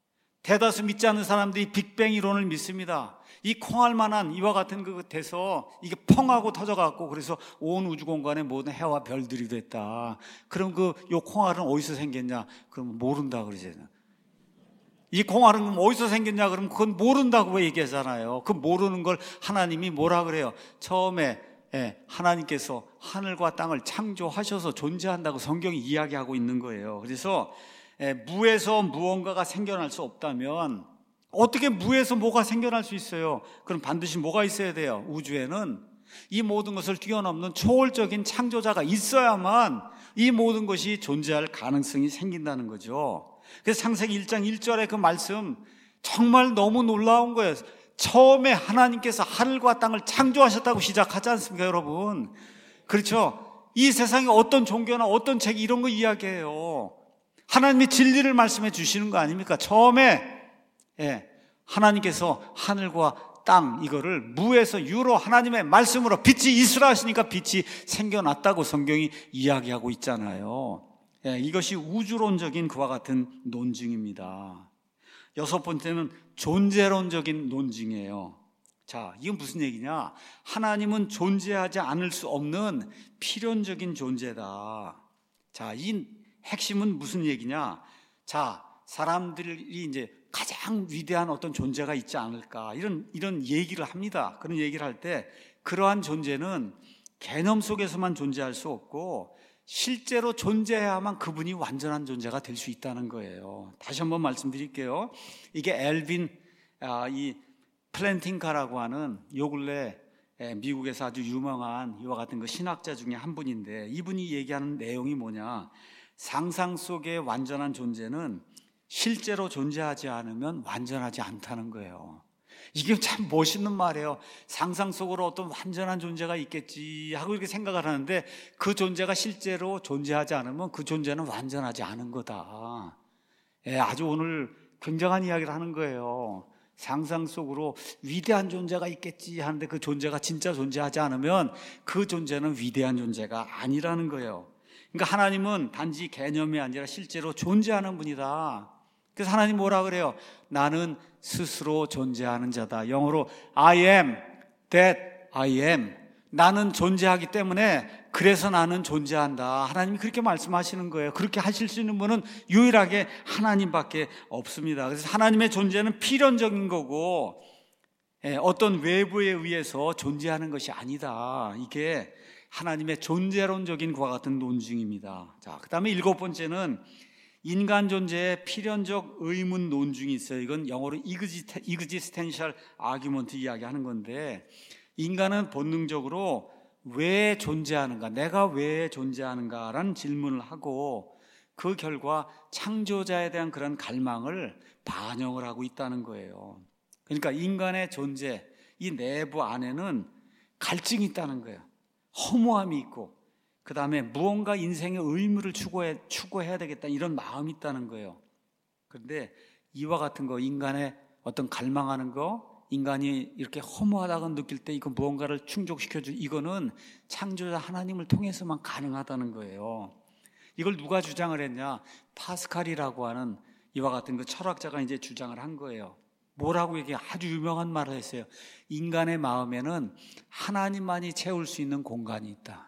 대다수 믿지 않는 사람들이 빅뱅 이론을 믿습니다. 이 콩알만한 이와 같은 그 돼서 이게 펑하고 터져갖고 그래서 온 우주 공간에 모든 해와 별들이 됐다. 그럼 그 요 콩알은 어디서 생겼냐? 그럼 모른다 그러잖아요. 이 콩알은 그럼 어디서 생겼냐? 그러면 그건 모른다고 얘기하잖아요. 그 모르는 걸 하나님이 뭐라 그래요? 처음에 예, 하나님께서 하늘과 땅을 창조하셔서 존재한다고 성경이 이야기하고 있는 거예요. 그래서 예, 무에서 무언가가 생겨날 수 없다면 어떻게 무에서 뭐가 생겨날 수 있어요? 그럼 반드시 뭐가 있어야 돼요? 우주에는 이 모든 것을 뛰어넘는 초월적인 창조자가 있어야만 이 모든 것이 존재할 가능성이 생긴다는 거죠. 그래서 창세기 일 장 일 절의 그 말씀 정말 너무 놀라운 거예요. 처음에 하나님께서 하늘과 땅을 창조하셨다고 시작하지 않습니까, 여러분? 그렇죠? 이 세상에 어떤 종교나 어떤 책이 이런 거 이야기해요. 하나님이 진리를 말씀해 주시는 거 아닙니까? 처음에 예, 하나님께서 하늘과 땅 이거를 무에서 유로 하나님의 말씀으로 빛이 있으라 하시니까 빛이 생겨났다고 성경이 이야기하고 있잖아요. 예, 이것이 우주론적인 그와 같은 논증입니다. 여섯 번째는 존재론적인 논증이에요. 자, 이건 무슨 얘기냐? 하나님은 존재하지 않을 수 없는 필연적인 존재다. 자, 이 핵심은 무슨 얘기냐? 자, 사람들이 이제 가장 위대한 어떤 존재가 있지 않을까 이런 이런 얘기를 합니다. 그런 얘기를 할 때 그러한 존재는 개념 속에서만 존재할 수 없고 실제로 존재해야만 그분이 완전한 존재가 될 수 있다는 거예요. 다시 한번 말씀드릴게요. 이게 엘빈 아, 이 플랜팅카라고 하는 요 근래 미국에서 아주 유명한 이와 같은 그 신학자 중에 한 분인데 이분이 얘기하는 내용이 뭐냐? 상상 속의 완전한 존재는 실제로 존재하지 않으면 완전하지 않다는 거예요. 이게 참 멋있는 말이에요. 상상 속으로 어떤 완전한 존재가 있겠지 하고 이렇게 생각을 하는데 그 존재가 실제로 존재하지 않으면 그 존재는 완전하지 않은 거다. 예, 아주 오늘 굉장한 이야기를 하는 거예요. 상상 속으로 위대한 존재가 있겠지 하는데 그 존재가 진짜 존재하지 않으면 그 존재는 위대한 존재가 아니라는 거예요. 그러니까 하나님은 단지 개념이 아니라 실제로 존재하는 분이다. 그래서 하나님 뭐라 그래요? 나는 스스로 존재하는 자다. 영어로 I am that I am. 나는 존재하기 때문에 그래서 나는 존재한다. 하나님이 그렇게 말씀하시는 거예요. 그렇게 하실 수 있는 분은 유일하게 하나님밖에 없습니다. 그래서 하나님의 존재는 필연적인 거고 어떤 외부에 의해서 존재하는 것이 아니다. 이게 하나님의 존재론적인 그와 같은 논증입니다. 자, 그 다음에 일곱 번째는 인간 존재의 필연적 의문 논증이 있어요. 이건 영어로 existential argument 이야기하는 건데, 인간은 본능적으로 왜 존재하는가, 내가 왜 존재하는가라는 질문을 하고 그 결과 창조자에 대한 그런 갈망을 반영을 하고 있다는 거예요. 그러니까 인간의 존재, 이 내부 안에는 갈증이 있다는 거예요. 허무함이 있고, 그 다음에 무언가 인생의 의무를 추구해, 추구해야 되겠다 이런 마음이 있다는 거예요. 그런데 이와 같은 거, 인간의 어떤 갈망하는 거, 인간이 이렇게 허무하다고 느낄 때 이거 무언가를 충족시켜줄, 이거는 창조자 하나님을 통해서만 가능하다는 거예요. 이걸 누가 주장을 했냐? 파스칼이라고 하는 이와 같은 그 철학자가 이제 주장을 한 거예요. 뭐라고 이게 아주 유명한 말을 했어요. 인간의 마음에는 하나님만이 채울 수 있는 공간이 있다.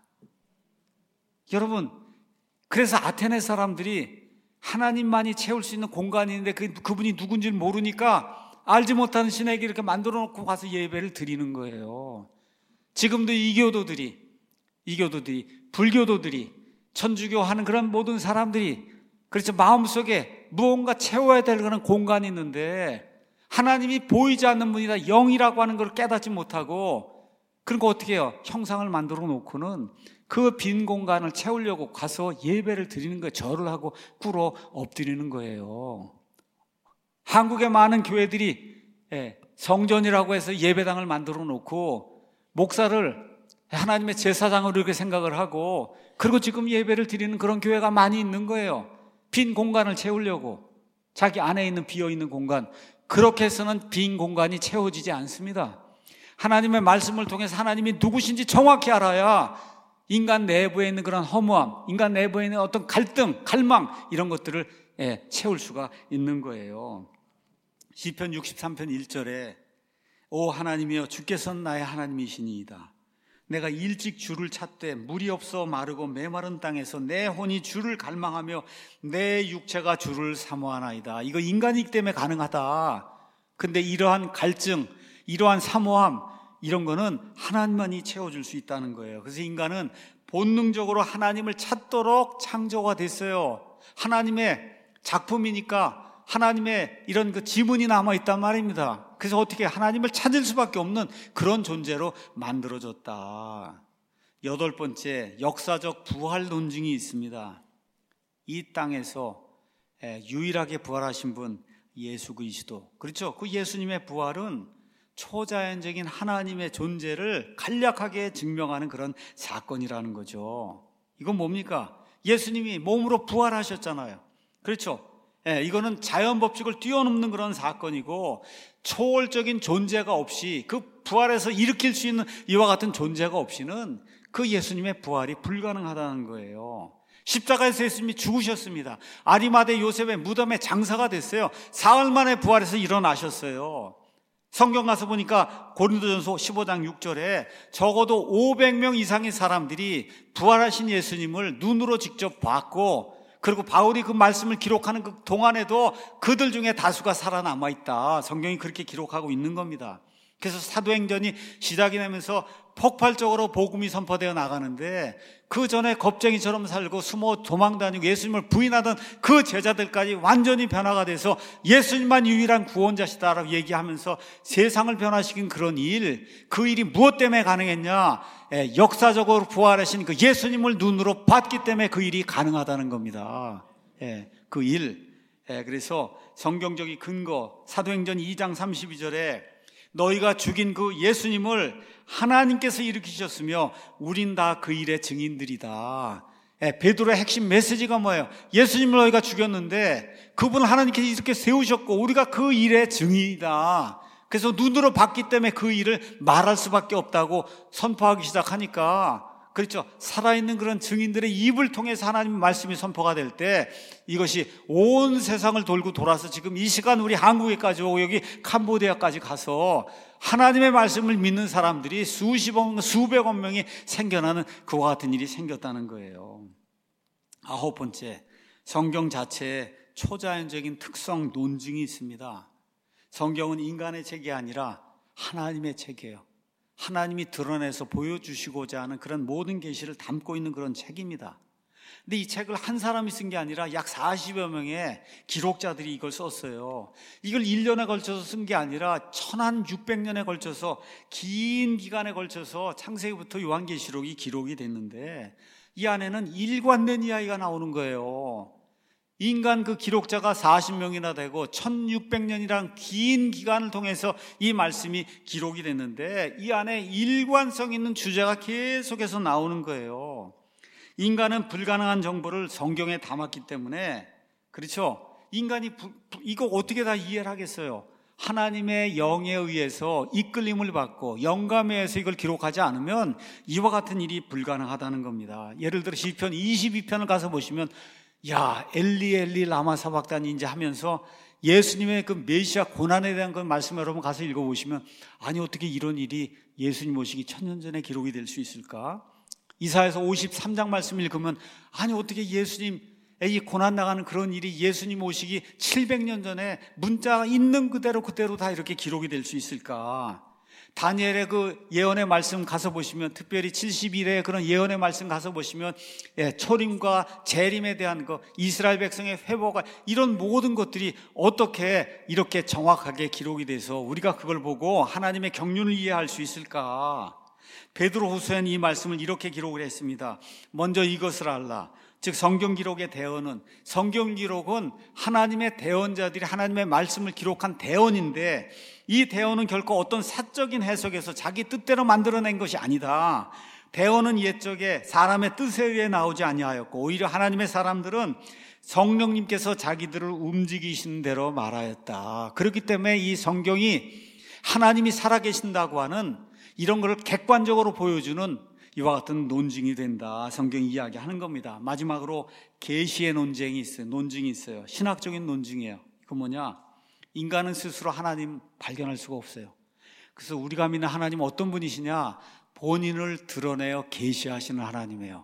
여러분, 그래서 아테네 사람들이 하나님만이 채울 수 있는 공간이 있는데 그, 그분이 누군지를 모르니까 알지 못하는 신에게 이렇게 만들어 놓고 가서 예배를 드리는 거예요. 지금도 이교도들이, 이교도들이, 불교도들이, 천주교 하는 그런 모든 사람들이, 그렇죠, 마음속에 무언가 채워야 될 그런 공간이 있는데 하나님이 보이지 않는 분이다, 영이라고 하는 걸 깨닫지 못하고, 그런 거 어떻게 해요? 형상을 만들어 놓고는 그 빈 공간을 채우려고 가서 예배를 드리는 거예요. 절을 하고 꿇어 엎드리는 거예요. 한국의 많은 교회들이 성전이라고 해서 예배당을 만들어 놓고 목사를 하나님의 제사장으로 이렇게 생각을 하고, 그리고 지금 예배를 드리는 그런 교회가 많이 있는 거예요. 빈 공간을 채우려고, 자기 안에 있는 비어있는 공간. 그렇게 해서는 빈 공간이 채워지지 않습니다. 하나님의 말씀을 통해서 하나님이 누구신지 정확히 알아야 인간 내부에 있는 그런 허무함, 인간 내부에 있는 어떤 갈등, 갈망, 이런 것들을 채울 수가 있는 거예요. 시편 육십삼 편 일 절에 오 하나님이여 주께서는 나의 하나님이시니이다. 내가 일찍 주를 찾되 물이 없어 마르고 메마른 땅에서 내 혼이 주를 갈망하며 내 육체가 주를 사모하나이다. 이거 인간이기 때문에 가능하다. 근데 이러한 갈증, 이러한 사모함, 이런 거는 하나님만이 채워줄 수 있다는 거예요. 그래서 인간은 본능적으로 하나님을 찾도록 창조가 됐어요. 하나님의 작품이니까 하나님의 이런 그 지문이 남아있단 말입니다. 그래서 어떻게 하나님을 찾을 수밖에 없는 그런 존재로 만들어졌다. 여덟 번째, 역사적 부활 논증이 있습니다. 이 땅에서 유일하게 부활하신 분 예수 그리스도, 그렇죠? 그 예수님의 부활은 초자연적인 하나님의 존재를 간략하게 증명하는 그런 사건이라는 거죠. 이건 뭡니까? 예수님이 몸으로 부활하셨잖아요. 그렇죠? 예, 이거는 자연 법칙을 뛰어넘는 그런 사건이고, 초월적인 존재가 없이, 그 부활에서 일으킬 수 있는 이와 같은 존재가 없이는 그 예수님의 부활이 불가능하다는 거예요. 십자가에서 예수님이 죽으셨습니다. 아리마대 요셉의 무덤에 장사가 됐어요. 사흘 만에 부활해서 일어나셨어요. 성경 가서 보니까 고린도전서 십오 장 육 절에 적어도 오백 명 이상의 사람들이 부활하신 예수님을 눈으로 직접 봤고, 그리고 바울이 그 말씀을 기록하는 그 동안에도 그들 중에 다수가 살아남아 있다. 성경이 그렇게 기록하고 있는 겁니다. 그래서 사도행전이 시작이 되면서 폭발적으로 복음이 선포되어 나가는데, 그 전에 겁쟁이처럼 살고 숨어 도망다니고 예수님을 부인하던 그 제자들까지 완전히 변화가 돼서 예수님만 유일한 구원자시다라고 얘기하면서 세상을 변화시킨 그런 일, 그 일이 무엇 때문에 가능했냐? 예, 역사적으로 부활하신 그 예수님을 눈으로 봤기 때문에 그 일이 가능하다는 겁니다. 예, 그 일. 예, 그래서 성경적인 근거, 사도행전 이 장 삼십이 절에 너희가 죽인 그 예수님을 하나님께서 일으키셨으며 우린 다 그 일의 증인들이다. 예, 베드로의 핵심 메시지가 뭐예요? 예수님을 너희가 죽였는데 그분을 하나님께서 이렇게 세우셨고 우리가 그 일의 증인이다. 그래서 눈으로 봤기 때문에 그 일을 말할 수밖에 없다고 선포하기 시작하니까 그렇죠. 살아있는 그런 증인들의 입을 통해서 하나님의 말씀이 선포가 될 때 이것이 온 세상을 돌고 돌아서 지금 이 시간 우리 한국에까지 오고 여기 캄보디아까지 가서 하나님의 말씀을 믿는 사람들이 수십억, 수백억 명이 생겨나는 그와 같은 일이 생겼다는 거예요. 아홉 번째, 성경 자체에 초자연적인 특성, 논증이 있습니다. 성경은 인간의 책이 아니라 하나님의 책이에요. 하나님이 드러내서 보여주시고자 하는 그런 모든 계시를 담고 있는 그런 책입니다. 근데 이 책을 한 사람이 쓴 게 아니라 약 사십여 명의 기록자들이 이걸 썼어요. 이걸 일 년에 걸쳐서 쓴 게 아니라 천육백 년에 걸쳐서 긴 기간에 걸쳐서 창세기부터 요한계시록이 기록이 됐는데 이 안에는 일관된 이야기가 나오는 거예요. 인간 그 기록자가 사십 명이나 되고 천육백 년이란 긴 기간을 통해서 이 말씀이 기록이 됐는데 이 안에 일관성 있는 주제가 계속해서 나오는 거예요. 인간은 불가능한 정보를 성경에 담았기 때문에, 그렇죠? 인간이 부, 이거 어떻게 다 이해를 하겠어요? 하나님의 영에 의해서 이끌림을 받고 영감에 의해서 이걸 기록하지 않으면 이와 같은 일이 불가능하다는 겁니다. 예를 들어 시편 이십이 편을 가서 보시면 야 엘리 엘리 라마 사박다니 이제 하면서 예수님의 그 메시아 고난에 대한 그 말씀 여러분 가서 읽어보시면 아니 어떻게 이런 일이 예수님 오시기 천년 전에 기록이 될 수 있을까? 이사야서 오십삼 장 말씀 읽으면 아니 어떻게 예수님 이 고난 나가는 그런 일이 예수님 오시기 칠백 년 전에 문자가 있는 그대로 그대로 다 이렇게 기록이 될 수 있을까? 다니엘의 그 예언의 말씀 가서 보시면 특별히 칠십 일의 그런 예언의 말씀 가서 보시면 예, 초림과 재림에 대한 거 이스라엘 백성의 회복과 이런 모든 것들이 어떻게 이렇게 정확하게 기록이 돼서 우리가 그걸 보고 하나님의 경륜을 이해할 수 있을까? 베드로후서에는 이 말씀을 이렇게 기록을 했습니다. 먼저 이것을 알라. 즉 성경 기록의 대언은 성경 기록은 하나님의 대언자들이 하나님의 말씀을 기록한 대언인데 이 대언은 결코 어떤 사적인 해석에서 자기 뜻대로 만들어낸 것이 아니다. 대언은 옛적에 사람의 뜻에 의해 나오지 아니하였고 오히려 하나님의 사람들은 성령님께서 자기들을 움직이신 대로 말하였다. 그렇기 때문에 이 성경이 하나님이 살아계신다고 하는 이런 걸 객관적으로 보여주는 이와 같은 논증이 된다. 성경이 이야기하는 겁니다. 마지막으로 계시의 논쟁이 있어요. 논증이 있어요. 신학적인 논증이에요. 그 뭐냐? 인간은 스스로 하나님 발견할 수가 없어요. 그래서 우리가 믿는 하나님은 어떤 분이시냐? 본인을 드러내어 계시하시는 하나님이에요.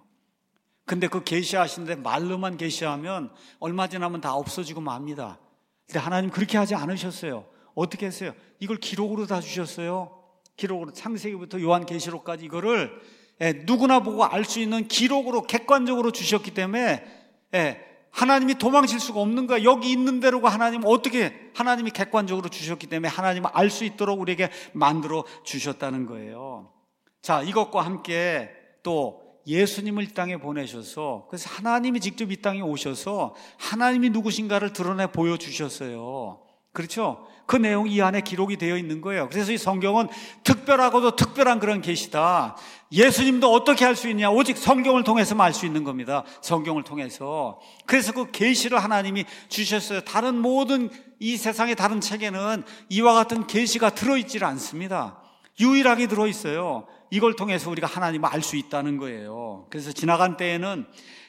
근데 그 계시하시는데 말로만 계시하면 얼마 지나면 다 없어지고 맙니다. 근데 하나님 그렇게 하지 않으셨어요. 어떻게 했어요? 이걸 기록으로 다 주셨어요. 기록으로 창세기부터 요한계시록까지 이거를 예, 누구나 보고 알 수 있는 기록으로 객관적으로 주셨기 때문에 예, 하나님이 도망칠 수가 없는 거야. 여기 있는 대로가 하나님 어떻게 하나님이 객관적으로 주셨기 때문에 하나님을 알 수 있도록 우리에게 만들어 주셨다는 거예요. 자, 이것과 함께 또 예수님을 이 땅에 보내셔서 그래서 하나님이 직접 이 땅에 오셔서 하나님이 누구신가를 드러내 보여주셨어요. 그렇죠? 그 내용이 이 안에 기록이 되어 있는 거예요. 그래서 이 성경은 특별하고도 특별한 그런 계시다. 예수님도 어떻게 할 수 있냐? 오직 성경을 통해서만 알 수 있는 겁니다. 성경을 통해서. 그래서 그 계시를 하나님이 주셨어요. 다른 모든 이 세상의 다른 책에는 이와 같은 계시가 들어있질 않습니다. 유일하게 들어있어요. 이걸 통해서 우리가 하나님을 알 수 있다는 거예요. 그래서 지나간 때에는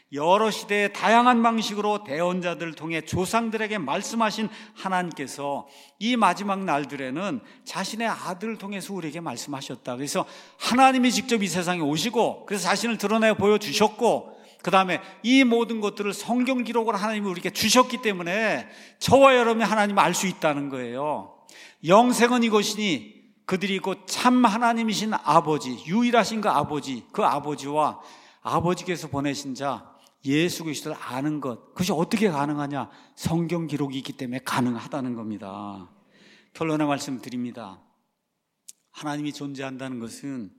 여러 시대의 다양한 방식으로 대언자들을 통해 조상들에게 말씀하신 하나님께서 이 마지막 날들에는 자신의 아들을 통해서 우리에게 말씀하셨다. 그래서 하나님이 직접 이 세상에 오시고 그래서 자신을 드러내 보여주셨고 그 다음에 이 모든 것들을 성경 기록으로 하나님이 우리에게 주셨기 때문에 저와 여러분이 하나님을 알 수 있다는 거예요. 영생은 이것이니 그들이 곧 참 하나님이신 아버지, 유일하신 그 아버지, 그 아버지와 아버지께서 보내신 자 예수 그리스도를 아는 것, 그것이 어떻게 가능하냐? 성경 기록이 있기 때문에 가능하다는 겁니다. 결론의 말씀 드립니다. 하나님이 존재한다는 것은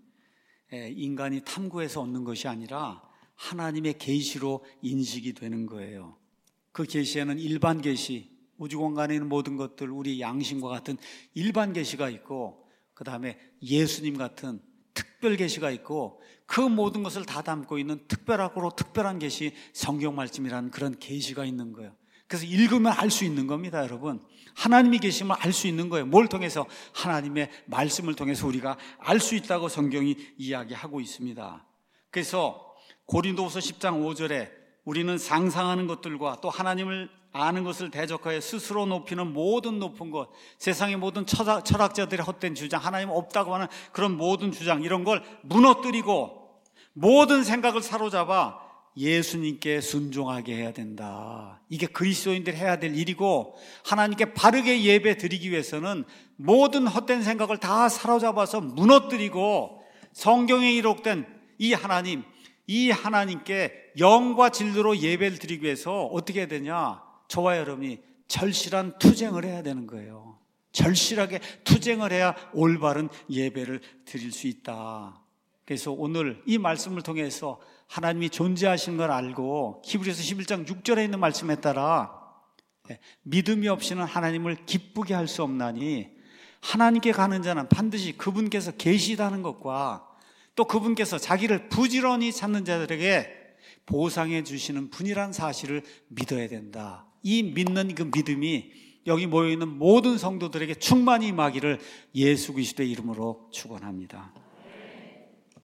인간이 탐구해서 얻는 것이 아니라 하나님의 계시로 인식이 되는 거예요. 그 계시에는 일반 계시, 우주공간에 있는 모든 것들, 우리 양심과 같은 일반 계시가 있고 그 다음에 예수님 같은 특별 계시가 있고 그 모든 것을 다 담고 있는 특별하고 특별한 계시 성경 말씀이라는 그런 계시가 있는 거예요. 그래서 읽으면 알 수 있는 겁니다, 여러분. 하나님이 계시면 알 수 있는 거예요. 뭘 통해서? 하나님의 말씀을 통해서 우리가 알 수 있다고 성경이 이야기하고 있습니다. 그래서 고린도후서 십 장 오 절에 우리는 상상하는 것들과 또 하나님을 아는 것을 대적하여 스스로 높이는 모든 높은 것, 세상의 모든 철학, 철학자들의 헛된 주장, 하나님 없다고 하는 그런 모든 주장, 이런 걸 무너뜨리고 모든 생각을 사로잡아 예수님께 순종하게 해야 된다. 이게 그리스도인들이 해야 될 일이고, 하나님께 바르게 예배 드리기 위해서는 모든 헛된 생각을 다 사로잡아서 무너뜨리고 성경에 기록된 이 하나님, 이 하나님께 영과 진리로 예배를 드리기 위해서 어떻게 해야 되냐? 저와 여러분이 절실한 투쟁을 해야 되는 거예요. 절실하게 투쟁을 해야 올바른 예배를 드릴 수 있다. 그래서 오늘 이 말씀을 통해서 하나님이 존재하시는 걸 알고, 히브리서 십일 장 육 절에 있는 말씀에 따라 믿음이 없이는 하나님을 기쁘게 할 수 없나니 하나님께 가는 자는 반드시 그분께서 계시다는 것과 또 그분께서 자기를 부지런히 찾는 자들에게 보상해 주시는 분이란 사실을 믿어야 된다. 이 믿는 그 믿음이 여기 모여있는 모든 성도들에게 충만히 임하기를 예수 그리스도의 이름으로 축원합니다.